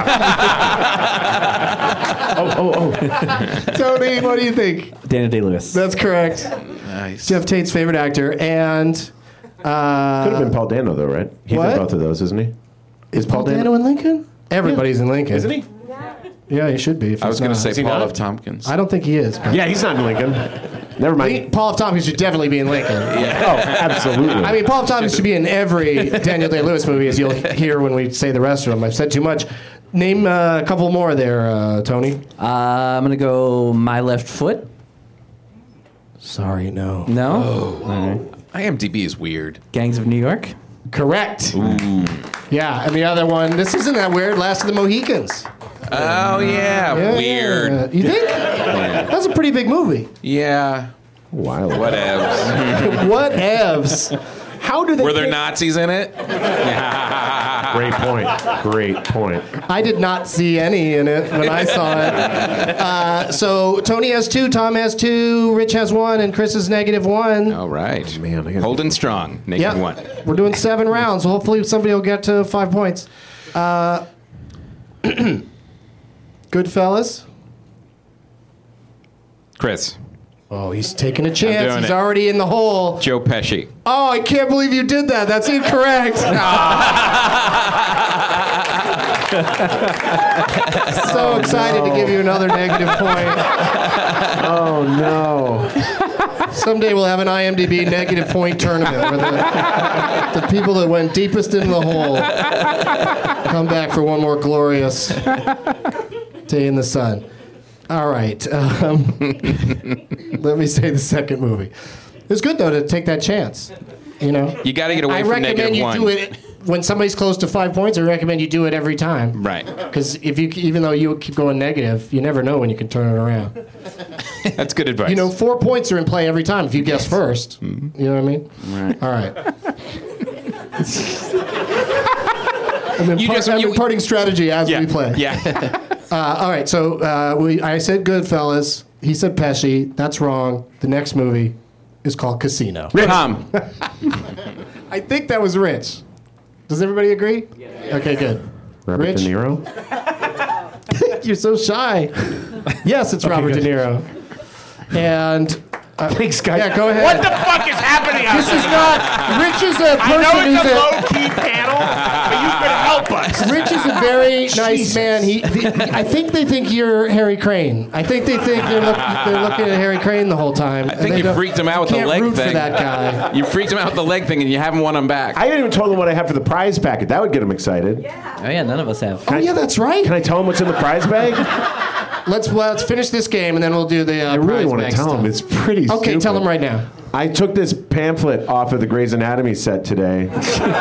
Tony, what do you think? Daniel Day-Lewis. That's correct. Nice. Jeff Tate's favorite actor. And Could have been Paul Dano, though, right? He's What? in both of those, isn't he? is Paul Dano in Lincoln? Everybody's in Lincoln. Isn't he? Yeah, he should be. If I was he's going to not. say Paul not? F. Tompkins. I don't think he is. but- Yeah, he's not in Lincoln. Never mind. Paul F. Tompkins should definitely be in Lincoln. Oh, absolutely. I mean, Paul F. Tompkins should be in every Daniel Day-Lewis movie, as you'll hear when we say the rest of them. I've said too much. Name a couple more there, Tony. I'm going to go My Left Foot. Sorry, no. No? IMDb is weird. Gangs of New York. Correct. Yeah, and the other one, this isn't that weird, Last of the Mohicans. Oh, yeah. Weird. You think? That's a pretty big movie. Yeah. Wild. Whatevs. Whatevs. How do they? Were there Nazis in it? Great point. Great point. I did not see any in it when I saw it. So Tony has 2, Tom has 2, Rich has 1, and Chris is -1. All right. Man, I gotta- Holding strong. Yep. -1. We're doing 7 rounds. Hopefully somebody will get to 5 points. Goodfellas. Chris. Oh, he's taking a chance. doing He's it. already in the hole. Joe Pesci. Oh, I can't believe you did that. That's incorrect. So excited to give you another negative point. Oh no. Someday we'll have an IMDb negative point tournament where the people that went deepest into the hole come back for one more glorious day in the sun. All right. Let me say the second movie. It's good, though, to take that chance. You know? You got to get away I from recommend you -1. do it when somebody's close to 5 points. I recommend you do it every time. Right. Because even though you keep going negative, you never know when you can turn it around. That's good advice. You know, 4 points are in play every time if you guess first. You know what I mean? Right. All right. I'm imparting strategy as we play. Yeah. All right, so I said Goodfellas. He said Pesci. That's wrong. The next movie is called Casino. Tom. I think that was Rich. Does everybody agree? Yeah. Okay, good. Robert Rich? De Niro. You're so shy. Yes, it's Robert De Niro. And thanks, guys. Yeah, go ahead. What the fuck is happening out This there? is not. Rich is a person I know it's who's a low-key panel, but you could help us. Rich is a very nice Jesus. man. I think they think you're Harry Crane. I think they think they're looking at Harry Crane the whole time. I think you freaked him out with the leg root thing. for that guy. You freaked him out with the leg thing, and you haven't won him back. I haven't even told them what I have for the prize packet. That would get them excited. Oh yeah, none of us have. Oh yeah, that's right. Can I tell them what's in the prize bag? Let's finish this game and then we'll do the. I really want to tell them. It's pretty stupid. Okay, tell them right now. I took this pamphlet off of the Grey's Anatomy set today.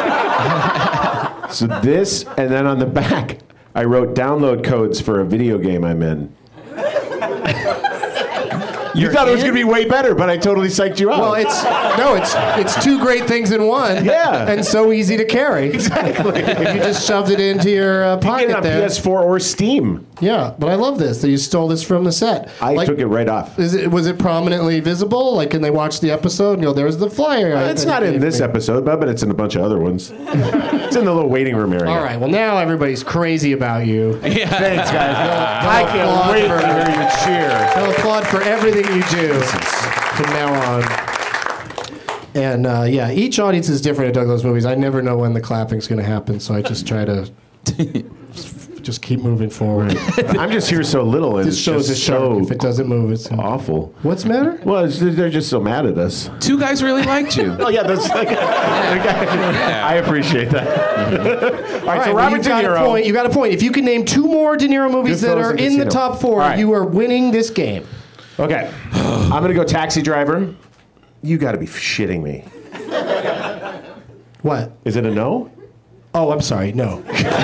So this, and then on the back, I wrote download codes for a video game I'm in. You thought it was going to be way better, but I totally psyched you out. Well, it's 2 great things in one. Yeah. And so easy to carry. Exactly. If you just shoved it into your You pocket get it on there. PS4 or Steam. Yeah, but I love this that you stole this from the set. I took it right off. Was it prominently visible? Like, can they watch the episode and go, "There's the flyer"? It's not in this episode, but it's in a bunch of other ones. It's in the little waiting room area. All right. Well, now everybody's crazy about you. Yeah. Thanks, guys. I can't wait to hear you cheer. They'll applaud for everything you do from now on. And yeah, each audience is different at Douglas movies. I never know when the clapping's going to happen, so I just try to just keep moving forward. I'm just here so little, and This it's shows just a shark. so If it doesn't move, it's awful. What's the matter? Well, they're just so mad at us. 2 guys really liked you. Oh yeah, that's like. I appreciate that. All right, so well, Robert De Niro. You got a point. If you can name 2 more De Niro movies that Goodfellas are and in the Casino. top 4, All right. you are winning this game. Okay, I'm gonna go Taxi Driver. You got to be shitting me. What? Is it a no? Oh, I'm sorry. No.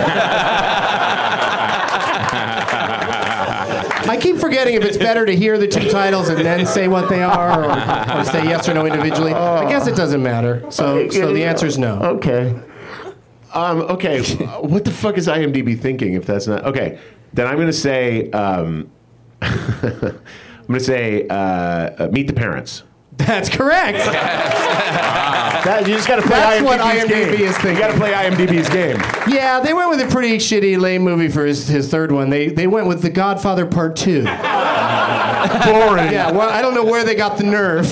I keep forgetting if it's better to hear the 2 titles and then say what they are, or say yes or no individually. I guess it doesn't matter. So the answer is no. Okay. Okay. What the fuck is IMDb thinking? If that's not okay, then I'm gonna say. I'm gonna say Meet the Parents. That's correct. You just got to play That's what IMDb's IMDb game. is thinking. You got to play IMDb's game. Yeah, they went with a pretty shitty, lame movie for his 3rd one. They went with The Godfather Part 2. Boring. Yeah, well, I don't know where they got the nerve.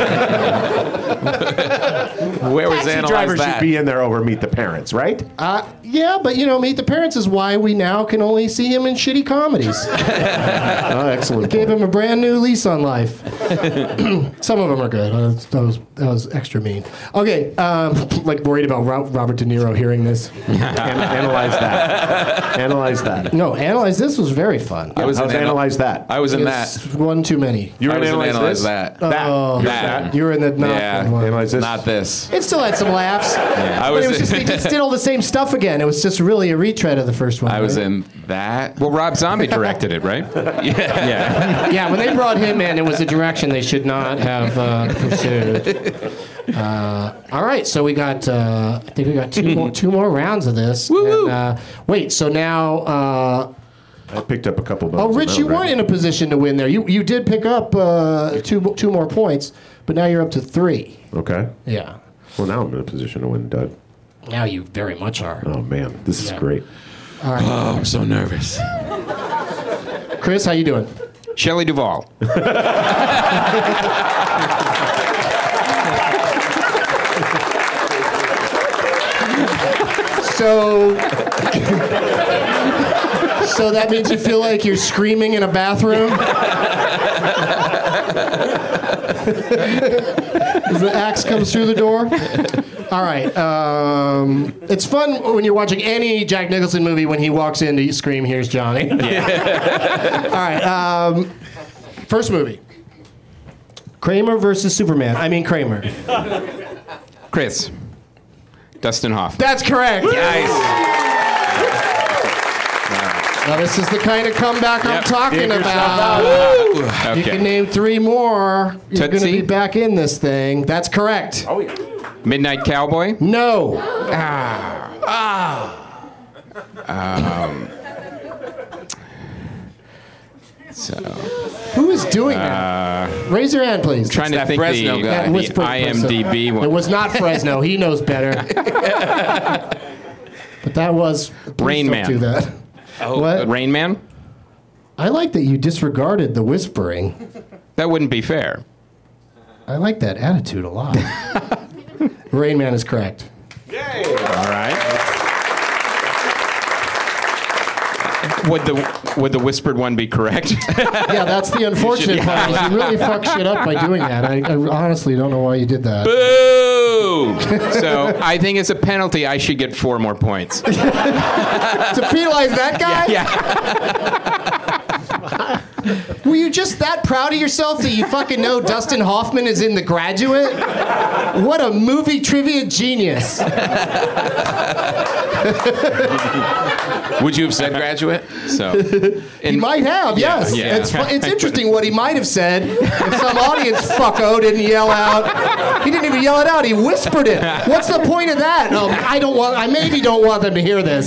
Where was Taxi Analyze Driver That? should be in there over Meet the Parents, right? Yeah, but Meet the Parents is why we now can only see him in shitty comedies. Oh, excellent. Gave him a brand new lease on life. Some of them are good. That was extra mean. Okay, like worried about Robert De Niro hearing this. Analyze that. Analyze that. No, Analyze This was very fun. I was in Analyze that. I was in that. It's one too many. You were I was in Analyze Analyze this? That. That. Oh, You're that. you were in the not Yeah. one. one. Analyze this. Not this. It still had some laughs. I But it was just, they just did all the same stuff again. It was just really a retread of the first one. I was right? in that. Well, Rob Zombie directed it, right? Yeah. Yeah, when they brought him in, it was a direction they should not have pursued. All right, so we got, I think we got two more rounds of this. And, wait, so now, I picked up a couple. Rich, you weren't in a position to win there. You did pick up two more points, but now you're up to 3. Okay. Yeah. Well, now I'm in a position to win, Doug. Now you very much are. Oh man, this is great. All right. Oh, I'm so nervous. Chris, how you doing? Shelley Duvall. So that means you feel like you're screaming in a bathroom? As the axe comes through the door? All right. It's fun when you're watching any Jack Nicholson movie when he walks in to scream, "Here's Johnny." Yeah. All right. First movie. Kramer versus Superman. I mean Kramer. Chris. Dustin Hoffman. That's correct. Nice. Now this is the kind of comeback I'm talking about. Okay. You can name 3 more. You're going to be back in this thing. That's correct. Oh yeah. Midnight Cowboy. No. So Who is doing that? Raise your hand, please. trying to that think Fresno the, guy. the Whisper IMDb It one. was not Fresno. He knows better. But that was Rain don't Man. Do that. What? Rain Man. I like that you disregarded the whispering. That wouldn't be fair. I like that attitude a lot. Rain Man is correct. All right. Would the whispered one be correct? Yeah, that's the unfortunate part. Is you really fucked shit up by doing that. I honestly don't know why you did that. Boo! So I think as a penalty, I should get 4 more points. To penalize that guy? Yeah. Were you just that proud of yourself that you fucking know Dustin Hoffman is in The Graduate? What a movie trivia genius. Would you have said Graduate? So He might have, yes. yeah. It's interesting what he might have said if some audience fucko didn't yell out. He didn't even yell it out. He whispered it. What's the point of that? I maybe don't want them to hear this.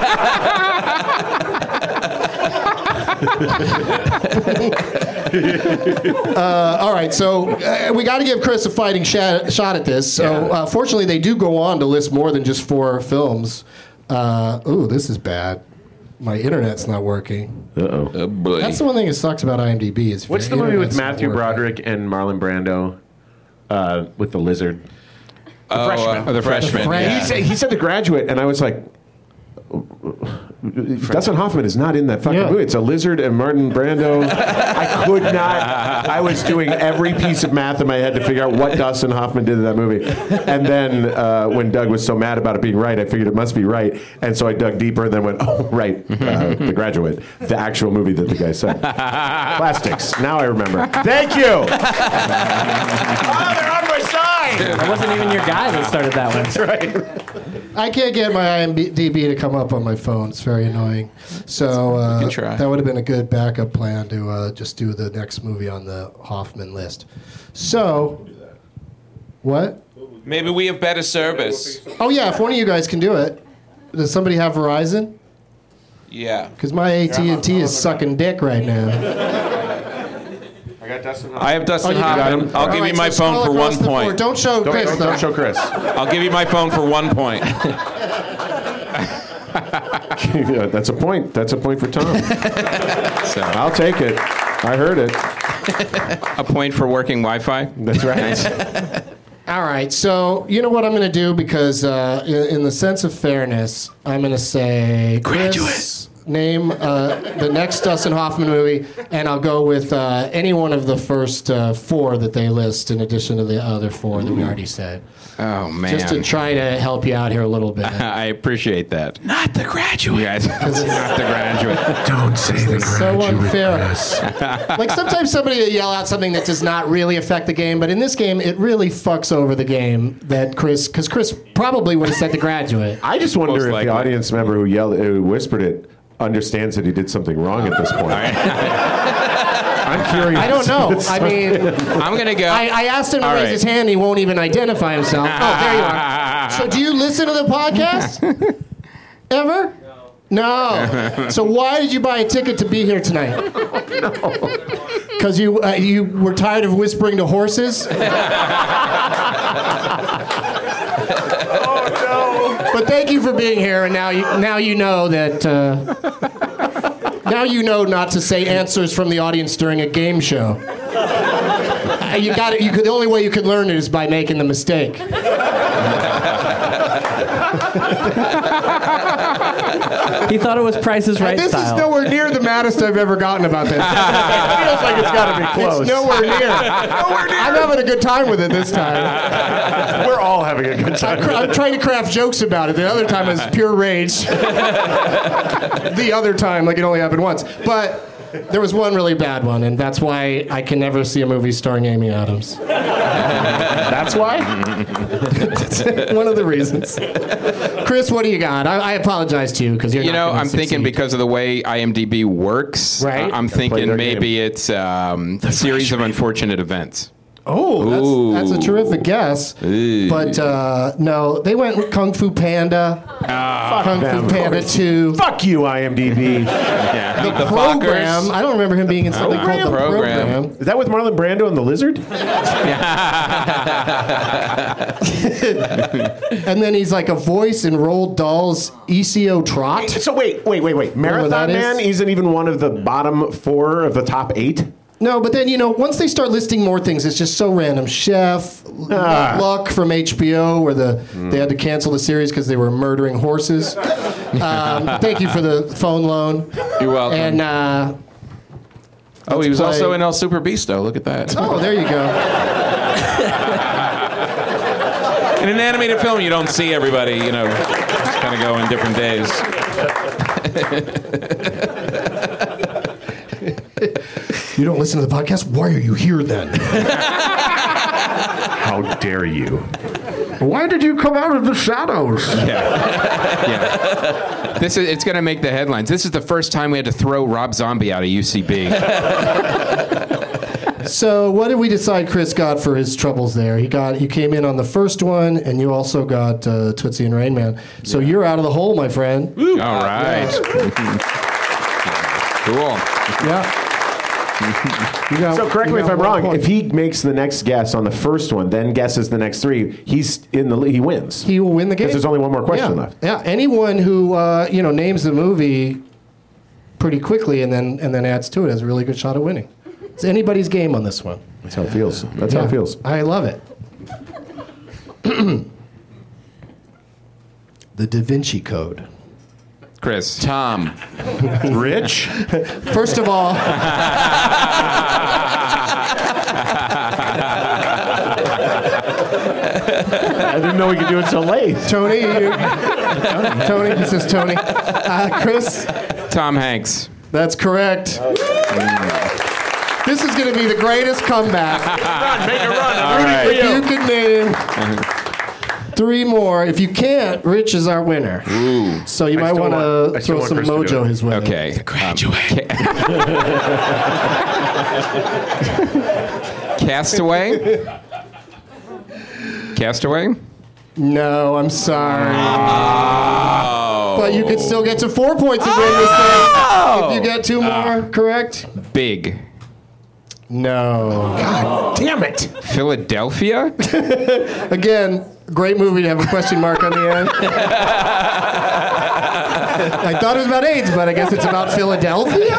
All right, so we got to give Chris a fighting shot at this. So fortunately, they do go on to list more than just 4 films. Ooh, this is bad. My internet's not working. Uh-oh. Oh, boy. That's the one thing that sucks about IMDb. Is What's the movie with Matthew Broderick and Marlon Brando with the lizard? The Freshman. The Freshman. Freshman. Yeah. He said The Graduate, and I was like, Dustin Hoffman is not in that fucking movie. It's a lizard and Martin Brando. I could not. I was doing every piece of math in my head to figure out what Dustin Hoffman did in that movie. And then when Doug was so mad about it being right, I figured it must be right. And so I dug deeper and then went, oh, right, The Graduate, the actual movie that the guy said. Plastics. Now I remember. Thank you. Oh, they're on my side. That wasn't even your guy that started that one. That's right. I can't get my IMDb to come up on my phone. It's very annoying. So that would have been a good backup plan to just do the next movie on the Hoffman list. So, what? Maybe we have better service. Oh yeah, if one of you guys can do it. Does somebody have Verizon? Yeah. Because my AT&T is sucking dick right now. I have Dustin you got Hoffman. him. I'll All give right, you my so phone scroll for across 1 the board. point. Don't show Chris, though. Don't show Chris. I'll give you my phone for 1 point. Yeah, that's a point. That's a point for Tom. So I'll take it. I heard it. A point for working Wi-Fi. That's right. All right, so you know what I'm going to do because in the sense of fairness, I'm going to say Chris name the next Dustin Hoffman movie, and I'll go with any one of the first 4 that they list in addition to the other 4 that we already said. Oh, man. Just to try to help you out here a little bit. I appreciate that. Not The Graduate. Yeah, it's not The Graduate. Don't say The Graduate. So unfair. Like sometimes somebody will yell out something that does not really affect the game, but in this game, it really fucks over the game that because Chris probably would have said The Graduate. I just wonder Most if likely. the audience member who whispered it understands that he did something wrong at this point. I'm curious. I don't know. I mean, I'm going to go. I asked him to All raise right. his hand. He won't even identify himself. Oh, there you are. So do you listen to the podcast? Ever? No. So why did you buy a ticket to be here tonight? Because you were tired of whispering to horses? But thank you for being here, and now you know that. Now you know not to say answers from the audience during a game show. You got it. The only way you could learn it is by making the mistake. He thought it was Price is Right This style. is nowhere near the maddest I've ever gotten about this. It feels like it's got to be close. It's nowhere near. I'm having a good time with it this time. We're all having a good time. I'm trying to craft jokes about it. The other time is pure rage. The other time, like it only happened once. But there was one really bad one, and that's why I can never see a movie starring Amy Adams. That's why? That's one of the reasons. Chris, what do you got? I apologize to you because you're You not know, gonna I'm thinking succeed. because of the way IMDb works, Right. I'm play thinking their maybe it's a series of unfortunate events. Oh, that's a terrific guess. But no, they went with Kung Fu Panda. Kung them. Fu Panda 2. Fuck you, IMDb. Yeah. The program. Fuckers. I don't remember him being in something called The Program. Program. Is that with Marlon Brando and the Lizard? And then he's like a voice in Roald Dahl's ECO Trot. So wait. Marathon that Man is? isn't even one of the bottom 4 of the top 8? No, but then, once they start listing more things, it's just so random. Chef, Luck from HBO, where they had to cancel the series because they were murdering horses. Thank you for the phone loan. You're welcome. And, he was play- also in El Super Beasto. Look at that. oh, there you go. In an animated film, you don't see everybody, just kind of go in different days. You don't listen to the podcast? Why are you here then? How dare you? Why did you come out of the shadows? Yeah. It's going to make the headlines. This is the first time we had to throw Rob Zombie out of UCB. So what did we decide Chris got for his troubles there? He came in on the first one, and you also got Tootsie and Rain Man. So you're out of the hole, my friend. All right. Cool. Yeah. You got- So correct you me if got I'm 1 wrong. point. If he makes the next guess on the first one, then guesses the next 3, he's in the he wins. He will win the game. Because there's only one more question yeah. left. Yeah. Anyone who names the movie pretty quickly and then adds to it has a really good shot at winning. It's anybody's game on this one. That's how it feels. That's how it feels. I love it. The Da Vinci Code. Chris. Tom. Rich? First of all, I didn't know we could do it so late. Tony, Tony, this is Tony. Chris, Tom Hanks. that's correct. This is going to be the greatest comeback. Make a run. All right. If you can name 3 more. If you can't, Rich is our winner. Ooh. So you I might still want want- I to still throw want some Chris to do mojo it. his way. Okay. Castaway? Castaway? No, I'm sorry. Oh. But you could still get to 4 points and win this thing. If you get 2 more, correct? Big. No. God damn it. Philadelphia? Again, great movie to have a question mark on the end. I thought it was about AIDS, but I guess it's about Philadelphia?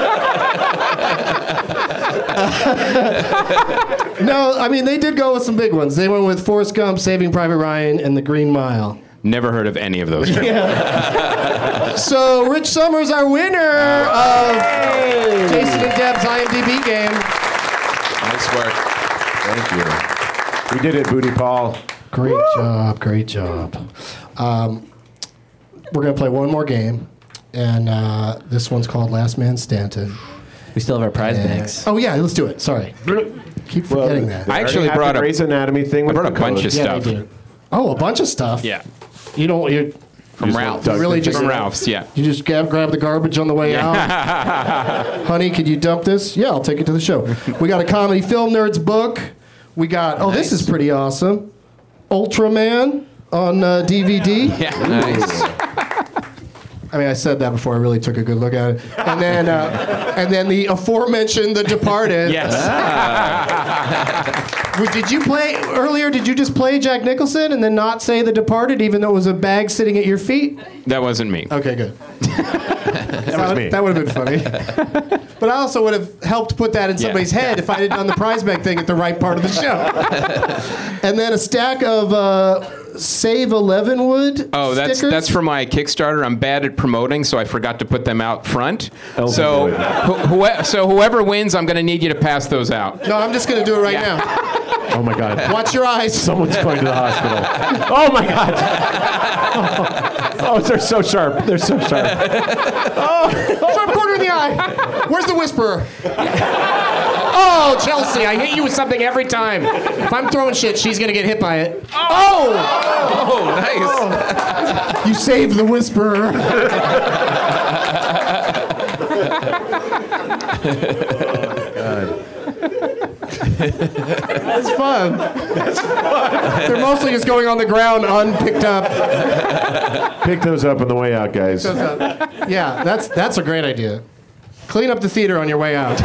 No, I mean, they did go with some big ones. They went with Forrest Gump, Saving Private Ryan, and The Green Mile. Never heard of any of those. So Rich Summers, our winner of Jason and Deb's IMDb game. Nice work. Thank you. We did it, Booty Paul. Great job, great job. We're going to play one more game, and this one's called Last Man Stanton. We still have our prize bags. Oh, yeah, let's do it. Sorry. Keep forgetting that. I actually Already had brought the a Grey's Anatomy thing. I with brought a the bunch code. of Yeah, stuff. they do. Oh, a bunch of stuff? Yeah. You don't... From just Ralph's. Doug Really to just- From figure it out. Ralph's, yeah. You just grab the garbage on the way out. Honey, could you dump this? Yeah, I'll take it to the show. We got a comedy film nerds book. We got, this is pretty awesome. Ultraman on DVD. Yeah. Nice. I mean, I said that before I really took a good look at it. And then the aforementioned The Departed. Yes. Did you play earlier? Did you just play Jack Nicholson and then not say The Departed, even though it was a bag sitting at your feet? That wasn't me. Okay, good. That was me. That would have been funny. But I also would have helped put that in somebody's head if I had done the prize bag thing at the right part of the show. And then a stack of Save 11 wood Oh, stickers. that's for my Kickstarter. I'm bad at promoting, so I forgot to put them out front. Oh, So, boy. so whoever wins, I'm going to need you to pass those out. No, I'm just going to do it right now. Oh my God. Watch your eyes. Someone's going to the hospital. Oh my God. Oh, they're so sharp. They're so sharp. Sharp corner in the eye. Where's the whisperer? Oh, Chelsea, I hit you with something every time. If I'm throwing shit, she's going to get hit by it. Oh! Oh, nice. You saved the whisperer. That's fun. They're mostly just going on the ground unpicked up. Pick those up on the way out, guys. Yeah, that's a great idea. Clean up the theater on your way out.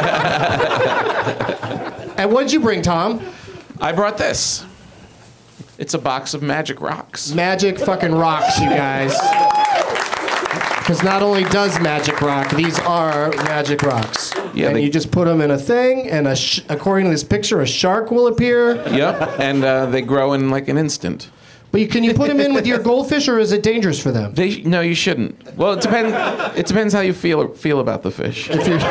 And what'd you bring, Tom? I brought this. It's a box of magic rocks. Magic fucking rocks, you guys. Because not only does magic rock, these are magic rocks. Yeah, and they- you just put them in a thing, and according to this picture, a shark will appear. Yep, and they grow in like an instant. But can you put them in with your goldfish, or is it dangerous for them? No, you shouldn't. Well, it depends. It depends how you feel about the fish.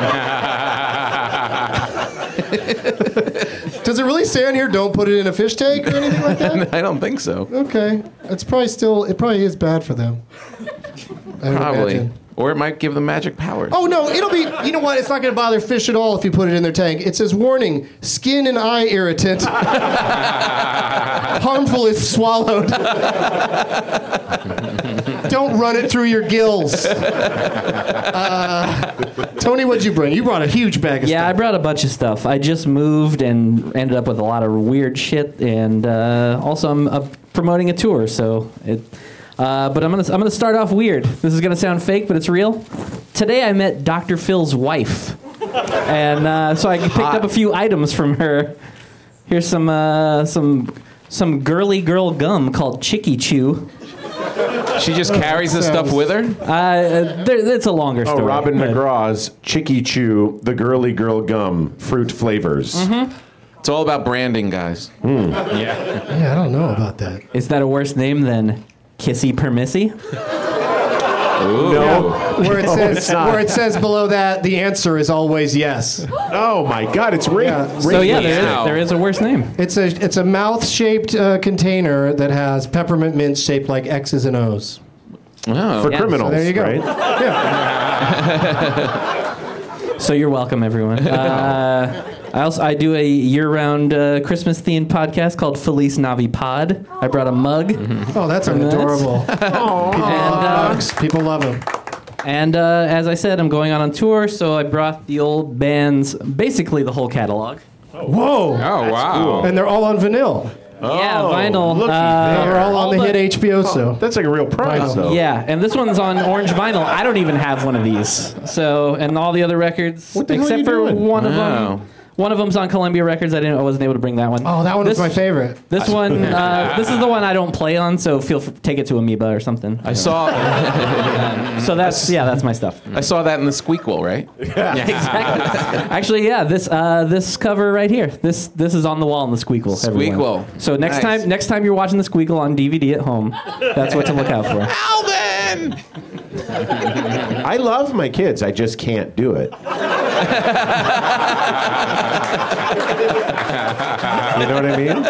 Does it really say on here, don't put it in a fish tank or anything like that? I don't think so. Okay. It probably is bad for them. I would Probably. imagine. Or it might give them magic powers. Oh, no, it'll be, you know what? It's not going to bother fish at all if you put it in their tank. It says, warning, skin and eye irritant. Harmful if swallowed. Don't run it through your gills. Tony, what'd you bring? You brought a huge bag of Yeah, I stuff. brought a bunch of stuff. I just moved and ended up with a lot of weird shit, and also I'm promoting a tour, so it. But I'm gonna start off weird. This is gonna sound fake, but it's real. Today I met Dr. Phil's wife, and so I picked up a few items from her. Here's some girly girl gum called Chicky Chew. She just carries this stuff with her? It's a longer story. Oh, Robin but- McGraw's Chicky Chew, the girly girl gum, fruit flavors. It's all about branding, guys. Yeah, I don't know about that. Is that a worse name than Kissy Permissy? No. Where it No, says it's not. where it says below that, the answer is always yes. Oh my God, it's Ray. Yeah. So yeah, Wow. there is a worse name. It's a mouth-shaped container that has peppermint mints shaped like X's and O's. Oh. For Yeah, criminals, So there you go. right? Yeah. So you're welcome, everyone. I do a year-round Christmas-themed podcast called Feliz Navi Pod. I brought a mug, Oh, that's From this? adorable. and People love them. as I said, I'm going on tour, so I brought the old band's basically the whole catalog. Whoa. Oh, wow. And they're all on vinyl. Yeah, vinyl. looky They're all on the hit HBO, so. That's like a real prize, though. Yeah, and this one's on orange vinyl. I don't even have one of these. So, and all the other records, What the hell are except you for doing? one of Wow. them. One of them's on Columbia Records. I wasn't able to bring that one. Oh, that one this, was my favorite. This one, this is the one I don't play on. So take it to Amoeba or something. I saw So that's my stuff. I saw that in the Squeakquel, right? Exactly. Actually, yeah. This cover right here. This is on the wall in the Squeakquel. everyone. Squeakquel. So Nice. next time you're watching the Squeakquel on DVD at home, that's what to look out for. Alvin! I love my kids. I just can't do it. You know what I mean?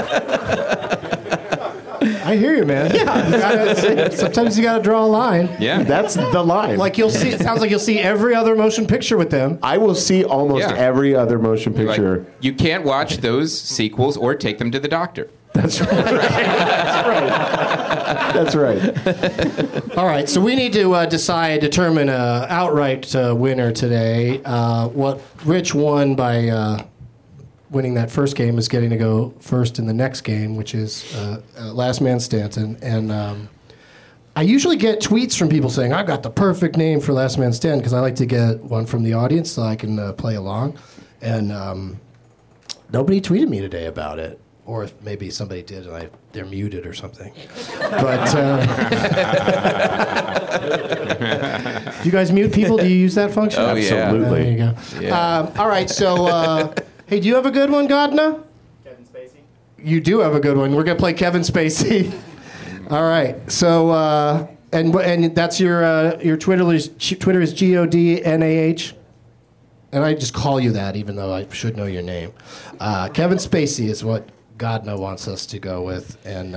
I hear you, man. Yeah. Sometimes you gotta draw a line. Yeah. That's the line. Like you'll see. It sounds like you'll see every other motion picture with them. I will see almost Yeah. every other motion Like, picture. you can't watch those sequels or take them to the doctor. That's right. That's right. All right, so we need to determine a outright winner today. What Rich won by winning that first game is getting to go first in the next game, which is Last Man Stanton. And I usually get tweets from people saying, I've got the perfect name for Last Man Stanton, because I like to get one from the audience so I can play along. And nobody tweeted me today about it. Or if maybe somebody did and they're muted or something. But do you guys mute people? Do you use that function? Oh, yeah. Absolutely. There you go. Yeah. All right, so hey, do you have a good one, Godna? Kevin Spacey. You do have a good one. We're gonna play Kevin Spacey. All right, so and that's your Twitter is GODNAH. And I just call you that, even though I should know your name. Kevin Spacey is what Godna wants us to go with, and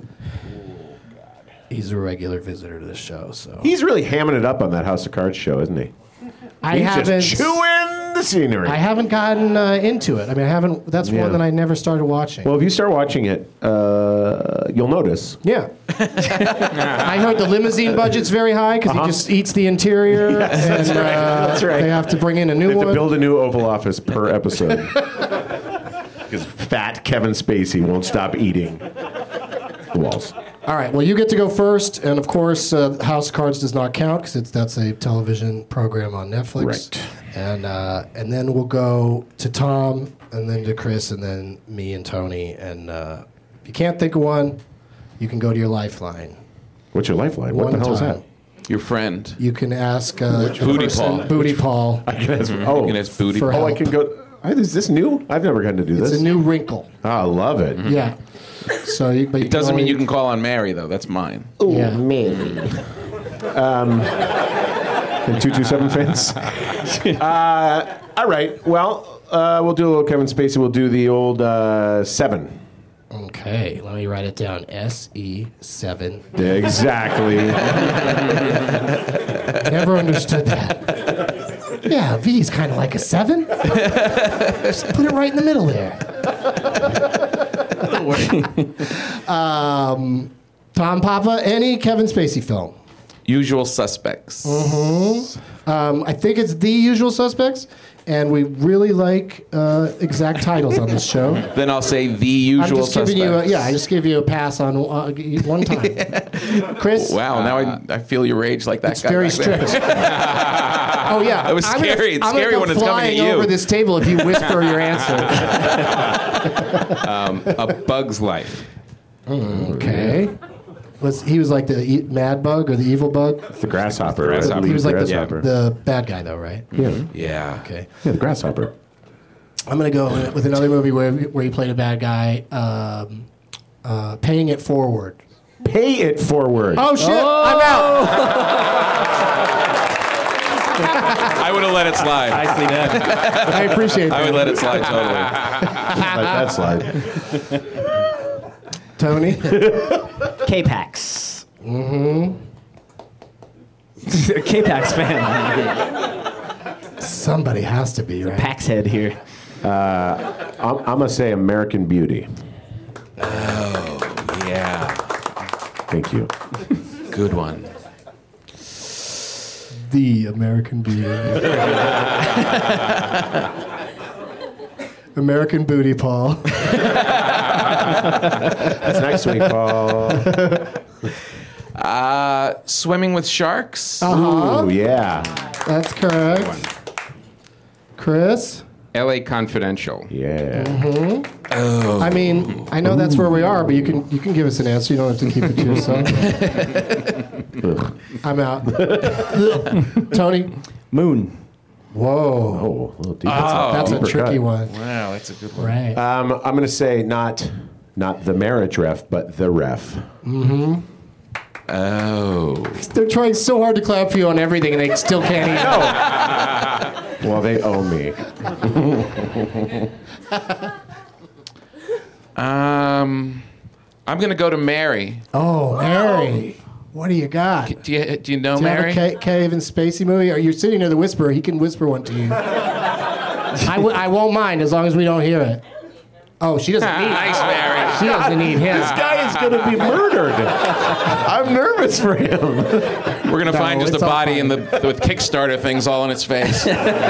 he's a regular visitor to the show. So He's really hamming it up on that House of Cards show, isn't he? He's just chewing the scenery. I haven't gotten into it. I mean, I haven't. That's Yeah. one that I never started watching. Well, if you start watching it, you'll notice. Yeah. I heard the limousine budget's very high because he just eats the interior. Yes, and, that's right. They have to bring in a new They have one. to build a new Oval Office per episode. Because fat Kevin Spacey won't stop eating the walls. All right. Well, you get to go first, and of course, House of Cards does not count because that's a television program on Netflix. Right. And then we'll go to Tom, and then to Chris, and then me and Tony. And if you can't think of one, you can go to your lifeline. What's your lifeline? What One the hell is time. that? Your friend. You can ask Booty Paul. Booty Paul. I can ask, You can ask Booty For Paul. oh, I help. can go. Is this new? I've never gotten to do It's this. a new wrinkle. Oh, I love it. Yeah. So, but you It doesn't only, mean you can call on Mary, though. That's mine. Yeah. And 227 fans. All right. Well, we'll do a little Kevin Spacey. We'll do the old 7. Okay, let me write it down. SE7. Exactly. Never understood that. Yeah, V is kind of like a 7. Just put it right in the middle there. Tom Papa, any Kevin Spacey film? Usual Suspects. I think it's The Usual Suspects, and we really like exact titles on this show. Then I'll say The I'm Usual just Suspects. giving you, I just give you a pass on one time. Chris, Wow, now I feel your rage like that it's guy very back there. strict. Oh yeah, It was scary. It's I'm gonna scary when it's coming flying at you. over this table if you whisper your answer. A Bug's Life. Okay. He was like the mad bug or the evil bug? The grasshopper. Grasshopper. Right? He was like grasshopper. the bad guy though, right? Yeah. Yeah. Okay. Yeah, the grasshopper. I'm gonna go with another movie where he played a bad guy. Paying It Forward. Pay it forward. Oh shit! I'm out. I would have let it slide. I see that. I appreciate that. I would let it slide totally. Let that slide. Tony. K-Pax. K-Pax fan. Somebody has to be, right? Pax head here. I'm gonna say American Beauty. Yeah. Thank you. Good one. The American Beauty. American Booty Paul. That's next week, Paul. Swimming with Sharks. Ooh, yeah. That's correct. Chris? L.A. Confidential. Yeah. I mean, I know that's where we are, but you can give us an answer. You don't have to keep it to yourself. I'm out. Tony? Moon. Whoa. Oh, a little deep. That's a deeper tricky cut. one. Wow, that's a good one. Right. I'm gonna say not the marriage ref, but the ref. Oh. They're trying so hard to clap for you on everything, and they still can't eat. Well, they owe me. I'm gonna go to Mary. Oh, Mary. What do you got? Do you know Do you Mary? have a Kevin Spacey movie? Or you're sitting near the Whisperer. He can whisper one to you. I won't mind as long as we don't hear it. Oh, she doesn't need Nice, Mary. She doesn't need him. This guy is going to be murdered. I'm nervous for him. We're gonna find just a it's all body fine. with Kickstarter things all in its face.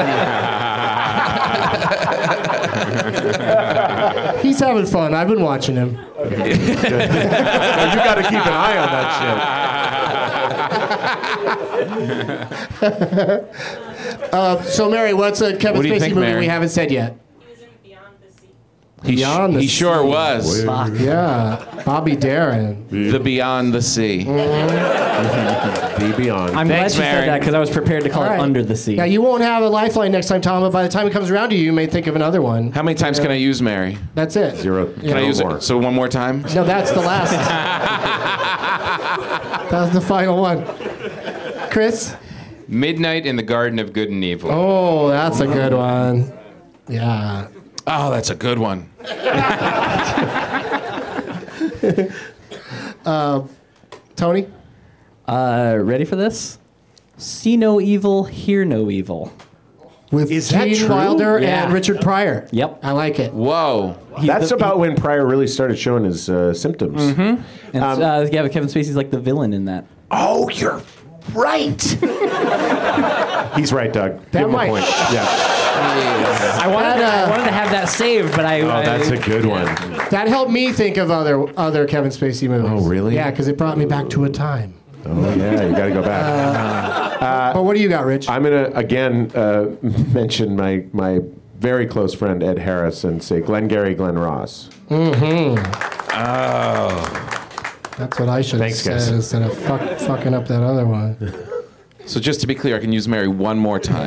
He's having fun. I've been watching him. You got to keep an eye on that shit. So, Mary, what's a Kevin What do you Spacey think, movie Mary? we haven't said yet? He was in Beyond the Sea. Beyond the He sure Sea. was. Fuck. Yeah, Bobby Darin. The Beyond the Sea. The Beyond. I'm Thanks, glad you Mary. said that because I was prepared to call All right. it Under the Sea. Now, you won't have a lifeline next time, Tom, but by the time it comes around to you, you may think of another one. How many times can I use Mary? That's it. Zero. Can I use more. it? So one more time? No, that's the last. That's the final one. Chris? Midnight in the Garden of Good and Evil. Oh, that's a good one. Yeah. Oh, that's a good one. Tony? Ready for this? See no evil, hear no evil. With Is that Gene true? Wilder Yeah. and Richard Pryor. Yep. I like it. Whoa. That's about when Pryor really started showing his symptoms. And yeah, Kevin Spacey's like the villain in that. Oh, you're right. He's right, Doug. That Give him might- a point. Yeah. I wanted to have that saved, but Oh, that's a good one. That helped me think of other Kevin Spacey movies. Oh, really? Yeah, because it brought me back to a time. Oh, yeah. You got to go back. But what do you got, Rich? I'm going to, again, mention my very close friend, Ed Harris, and say Glengarry Glen Ross. That's what I should have Thanks, said guys. instead of fucking up that other one. So just to be clear, I can use Mary one more time.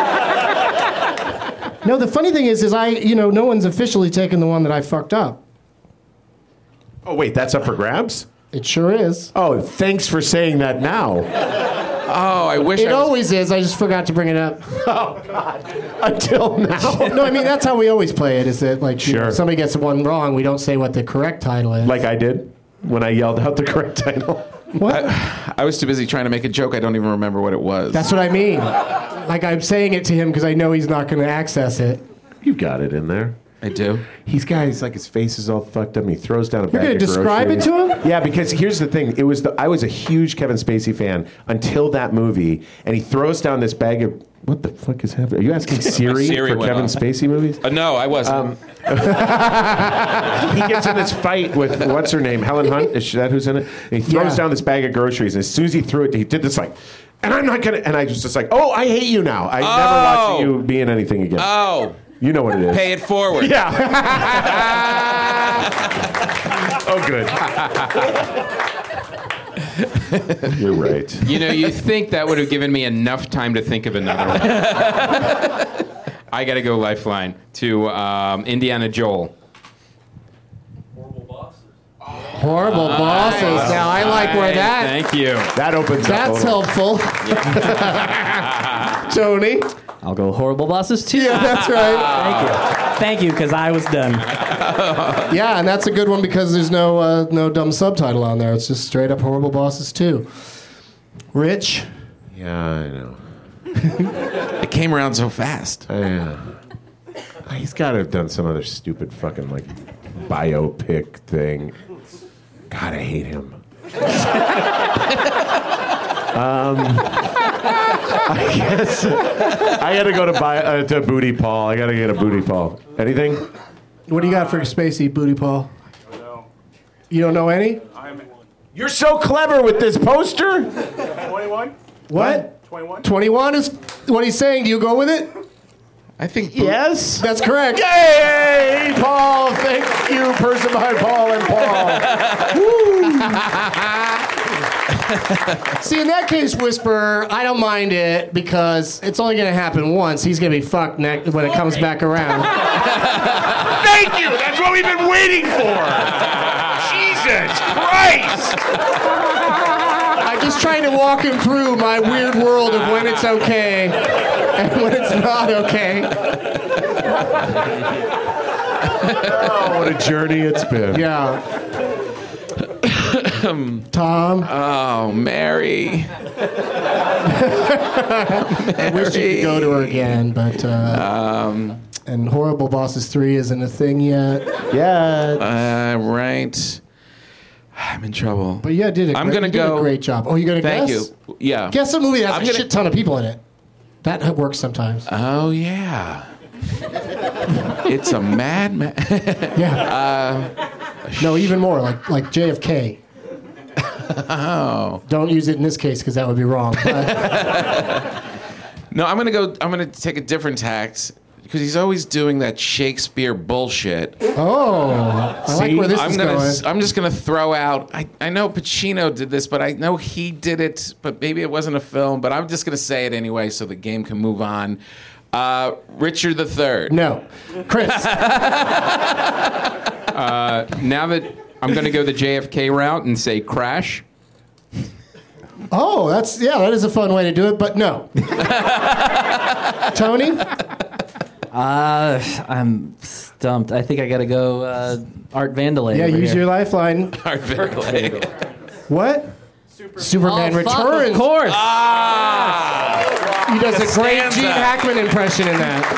No, the funny thing is no one's officially taken the one that I fucked up. Oh, wait, that's up for grabs? It sure is. Oh, thanks for saying that now. Oh, I wish It I was... always is. I just forgot to bring it up. Oh, God. Until now. No, I mean, that's how we always play it, is that, like, Sure. if somebody gets one wrong, we don't say what the correct title is. Like I did when I yelled out the correct title. What? I was too busy trying to make a joke. I don't even remember what it was. That's what I mean. Like, I'm saying it to him because I know he's not going to access it. You got it in there. I do. He's like his face is all fucked up and he throws down a You're bag gonna of describe it groceries. to him? Yeah, because here's the thing. I was a huge Kevin Spacey fan until that movie, and he throws down this bag of what the fuck is happening? Are you asking Siri, Siri for went Kevin off. Spacey movies? No, I wasn't. He gets in this fight with what's her name, Helen Hunt. Is that who's in it? And he throws Yeah. down this bag of groceries, and as soon as he threw it, he did this like. And I'm not gonna. And I was just like, oh, I hate you now. I never watch you be in anything again. Oh, You know what it is. pay it forward. Yeah. Oh, good. You're right. You know, you think that would have given me enough time to think of another one. I got to go lifeline to Indiana Joel. Horrible bosses. Now, I like where that... Thank you. That opens That's up. helpful. Tony? I'll go Horrible Bosses too. Yeah, that's right. Thank you, because I was done. Yeah, and that's a good one because there's no dumb subtitle on there. It's just straight up Horrible Bosses 2. Rich? Yeah, I know. It came around so fast. Yeah. He's got to have done some other stupid fucking like biopic thing. God, I hate him. I guess I got to go to Booty Paul. I got to get a Booty Paul. Anything? What do you got for Spacey, Booty Paul? You don't know any? You're so clever with this poster. 21? What? 21? 21 is what he's saying. Do you go with it? I think. Yes. That's correct. Yay, Paul! Thank you, person behind Paul and Paul. See, in that case, Whisperer, I don't mind it because it's only going to happen once. He's going to be fucked when it comes back around. Thank you. That's what we've been waiting for. Jesus Christ! just trying to walk him through my weird world of when it's okay and when it's not okay. Oh, what a journey it's been. Yeah. Tom. Oh, Mary. I wish you could go to her again, but and Horrible Bosses 3 isn't a thing yet. Yeah. Right. I'm in trouble. But yeah, did I'm gonna you did go. a great job. Oh, you gonna Thank guess? you. Yeah. Guess a movie that I'm has a gonna- shit ton of people in it. That works sometimes. Oh yeah. It's a madman. Yeah. No, even more like JFK. Oh. Don't use it in this case because that would be wrong. But No, I'm gonna take a different tact because he's always doing that Shakespeare bullshit. oh, I like where this is going. I'm just gonna throw out. I know Pacino did this, but I know he did it, but maybe it wasn't a film. But I'm just gonna say it anyway, so the game can move on. Richard III. No, Chris. Now that I'm going to go the JFK route and say Crash. Oh, that is a fun way to do it, but no. Tony? I'm stumped. I think I gotta go Art Vandelay. Yeah, over use here. your lifeline. Art Vandelay. What? Superman Oh, fuck, Returns. of course. He does a great Stanza. Gene Hackman impression in that.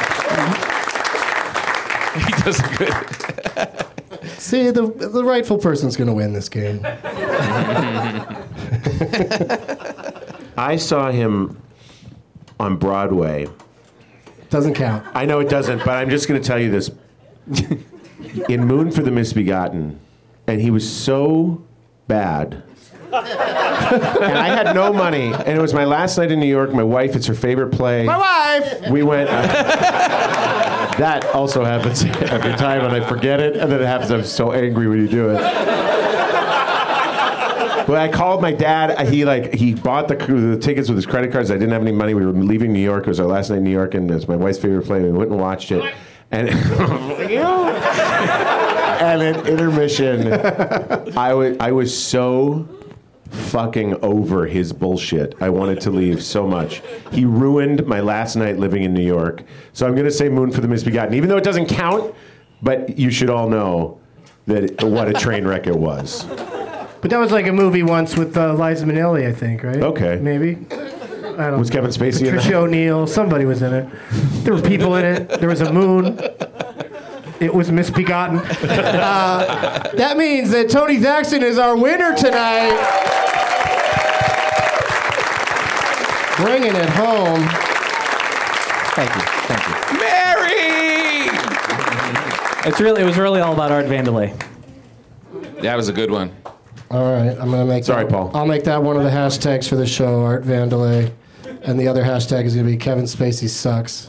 He does good. See, the rightful person's going to win this game. I saw him on Broadway. Doesn't count. I know it doesn't, but I'm just going to tell you this. In Moon for the Misbegotten, and he was so bad. And I had no money, and it was my last night in New York. My wife, it's her favorite play. My wife! We went. That also happens every time, and I forget it, and then it happens. I'm so angry when you do it. But I called my dad. He bought the tickets with his credit cards. I didn't have any money. We were leaving New York. It was our last night in New York, and it was my wife's favorite play. We went and watched it, and and at intermission, I was so fucking over his bullshit. I wanted to leave so much. He ruined my last night living in New York. So I'm going to say Moon for the Misbegotten, even though it doesn't count. But you should all know what a train wreck it was. But that was like a movie once with Liza Minnelli, I think, right? Okay. Maybe. I don't Was know. Kevin Spacey in Patricia that? O'Neill. Somebody was in it. There were people in it. There was a moon. It was misbegotten. That means that Tony Thaxton is our winner tonight. Bringing it home. Thank you. Mary! It was really all about Art Vandelay. That was a good one. All right, I'm gonna make. Sorry, Paul. I'll make that one of the hashtags for the show, Art Vandelay, and the other hashtag is gonna be Kevin Spacey sucks.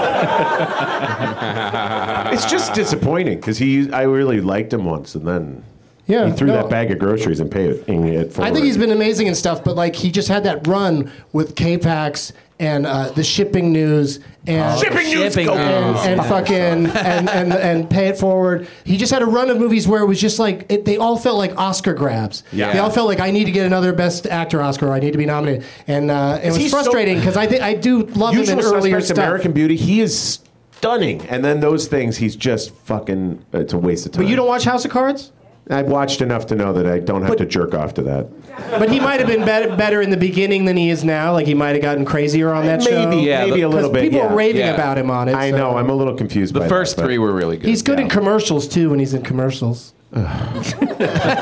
It's just disappointing because I really liked him once, and then Yeah, he threw no. that bag of groceries and paid it forward. I think he's been amazing and stuff, but like he just had that run with K-Pax and the shipping news and and fucking and Pay It Forward. He just had a run of movies where it was just like they all felt like Oscar grabs. Yeah. They all felt like I need to get another Best Actor Oscar. Or I need to be nominated, and it was he so- frustrating because I do love him in Usual earlier Suspects, stuff. American Beauty. He is stunning, and then those things, he's just fucking. It's a waste of time. But you don't watch House of Cards? I've watched enough to know that I don't have to jerk off to that. But he might have been better in the beginning than he is now. Like he might have gotten crazier on that show. Maybe a little bit. People yeah. are raving about him on it. I so. know. I'm a little confused. The by first that, but three were really good. He's good in commercials too when he's in commercials. You could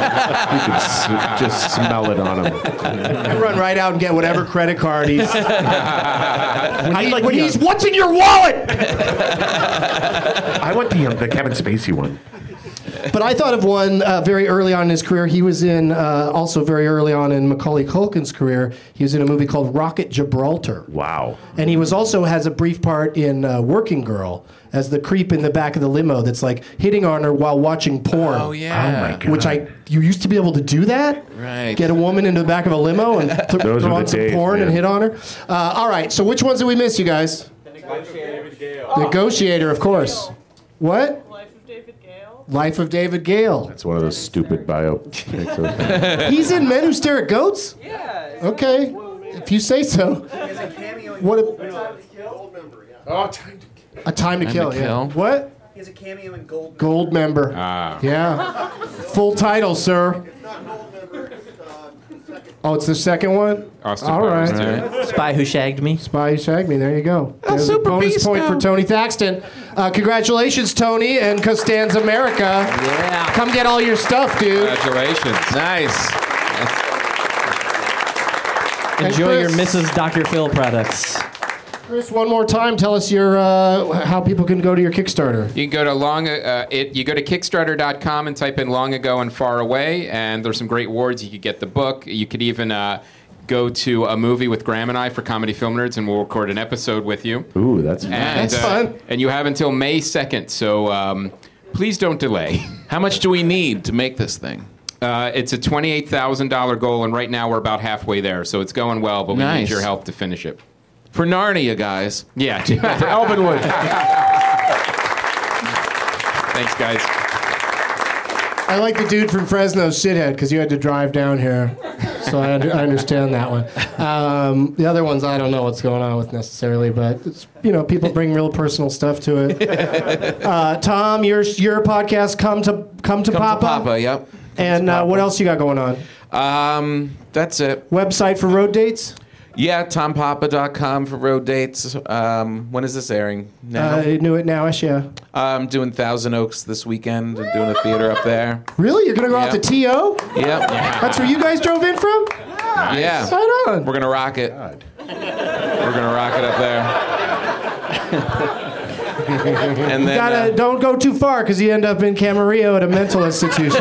just smell it on him. I run right out and get whatever credit card he's. when he's, what's in your wallet? I want the Kevin Spacey one. But I thought of one very early on in his career. He was in also very early on in Macaulay Culkin's career. He was in a movie called Rocket Gibraltar. Wow. And he has a brief part in Working Girl as the creep in the back of the limo that's like hitting on her while watching porn. Oh yeah. Oh my God. Which you used to be able to do that? Right. Get a woman into the back of a limo and Those throw were on the some days, porn and man. hit on her. All right, so which ones did we miss, you guys? Negotiator. Negotiator, of course. What? Life of David Gale. Life of David Gale. It's one of those stupid biopics. He's in Men Who Stare at Goats? Yeah. Okay, if you say so. What? A Time to Kill. Yeah. What? He has a cameo in Gold. Gold Member. Ah. Yeah. Full title, sir. Oh, it's the second one? Austin All Powers, right. too. Spy Who Shagged Me. Spy Who Shagged Me. There you go. El There's a Super bonus Beast point now. for Tony Thaxton. Congratulations, Tony and Costanza America. Yeah. Come get all your stuff, dude. Congratulations. Nice. Enjoy your Chris- Mrs. Dr. Phil products. Chris, one more time, tell us your how people can go to your Kickstarter. You can go to you go to Kickstarter.com and type in Long Ago and Far Away, and there's some great awards. You could get the book. You could even go to a movie with Graham and I for Comedy Film Nerds, and we'll record an episode with you. Ooh, that's fun. And, That's fun. And you have until May 2nd, so please don't delay. How much do we need to make this thing? It's a $28,000 goal, and right now we're about halfway there, so it's going well, but we Nice. need your help to finish it. For Narnia, guys. Yeah. For Elvenwood. Thanks, guys. I like the dude from Fresno's shithead because you had to drive down here. So I understand that one. The other ones, I don't know what's going on with necessarily, but it's, people bring real personal stuff to it. Tom, your podcast, Come to Papa. Papa, yep. And what else you got going on? That's it. Website for road dates? Yeah, tompapa.com for road dates. When is this airing? Now? Knew it nowish, yeah. I'm doing Thousand Oaks this weekend. I'm doing a theater up there. Really? You're going to go out to T.O.? Yep. That's where you guys drove in from? Yeah. Right on. We're going to rock it. We're going to rock it up there. And then, Don't go too far because you end up in Camarillo at a mental institution.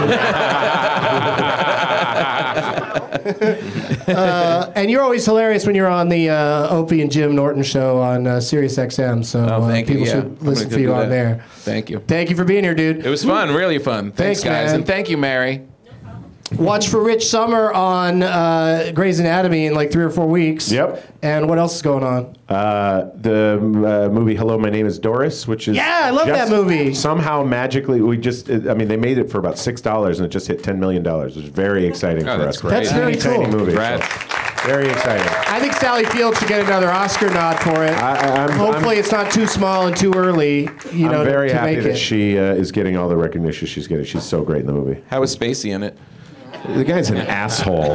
And you're always hilarious when you're on the Opie and Jim Norton show on Sirius XM. So thank you. people Yeah. should I'm listen gonna for you do on that. there. Thank you. Thank you for being here, dude. It was fun, really fun. Thanks, guys. man. And thank you, Mary. Watch for Rich Sommer on Grey's Anatomy in like 3 or 4 weeks. Yep. And what else is going on? The movie Hello, My Name is Doris, which is Yeah, I love that movie. Somehow magically, they made it for about $6 and it just hit $10 million. It was very exciting for that's us. great. That's very Tiny cool. movie. Congrats. So, very exciting. I think Sally Field should get another Oscar nod for it. Hopefully it's not too small and too early, I'm very to happy make that it. she is getting all the recognition she's getting. She's so great in the movie. How was Spacey in it? The guy's an asshole.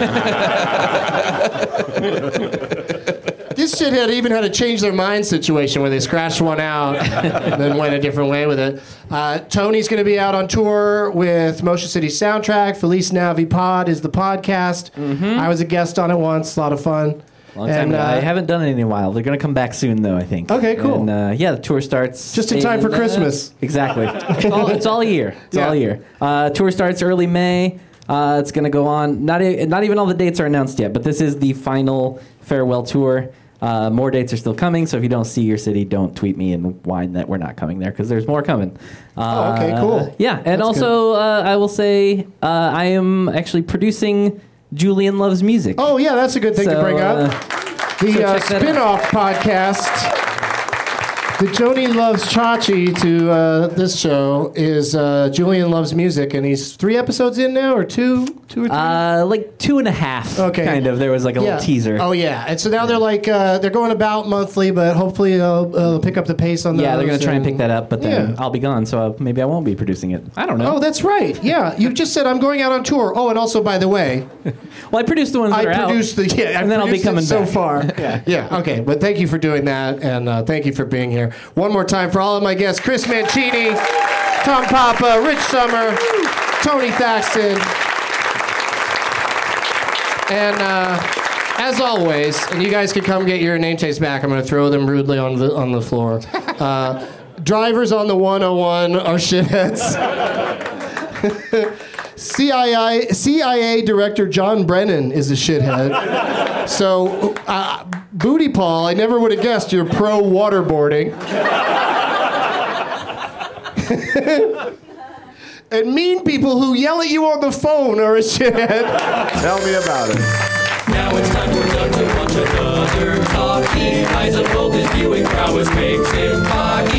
This shithead even had a change their mind situation where they scratched one out and then went a different way with it. Tony's going to be out on tour with Motion City Soundtrack. Felice Navi Pod is the podcast. I was a guest on it once. A lot of fun. Long time ago. I haven't done it in a while. They're going to come back soon, though, I think. Okay, cool. And, the tour starts... Just in time for Christmas. Exactly. It's all a year. It's all a year. Tour starts early May. It's going to go on. Not even all the dates are announced yet, but this is the final farewell tour. More dates are still coming, so if you don't see your city, don't tweet me and whine that we're not coming there, because there's more coming. Okay, cool. Yeah, and That's also I will say I am actually producing Julian Loves Music. Oh, yeah, that's a good thing to bring up. The check that spin-off podcast, the Joni Loves Chachi to this show, is Julian Loves Music, and he's 3 episodes in now, or 2 or 3? Like 2.5, Okay. kind of. There was like a little teaser. Oh, yeah. And so now they're like, they're going about monthly, but hopefully they'll pick up the pace on those. Yeah, they're going to try and pick that up, but then Yeah. I'll be gone, so maybe I won't be producing it. I don't know. Oh, that's right. Yeah, you just said I'm going out on tour. Oh, and also, by the way, well, I produced the ones that are out. And then I'll be coming so back. far. Yeah. Okay. But thank you for doing that, and thank you for being here. One more time for all of my guests: Chris Mancini, Tom Papa, Rich Sommer, Tony Thaxton, and as always, and you guys can come get your name tags back. I'm going to throw them rudely on the floor. Drivers on the 101 are shitheads. CIA Director John Brennan is a shithead. So, Booty Paul, I never would have guessed you're pro waterboarding. And mean people who yell at you on the phone are a shithead. Tell me about it. Now it's time for Doug to watch another talkie. Eyes of gold, his viewing prowess makes him cocky.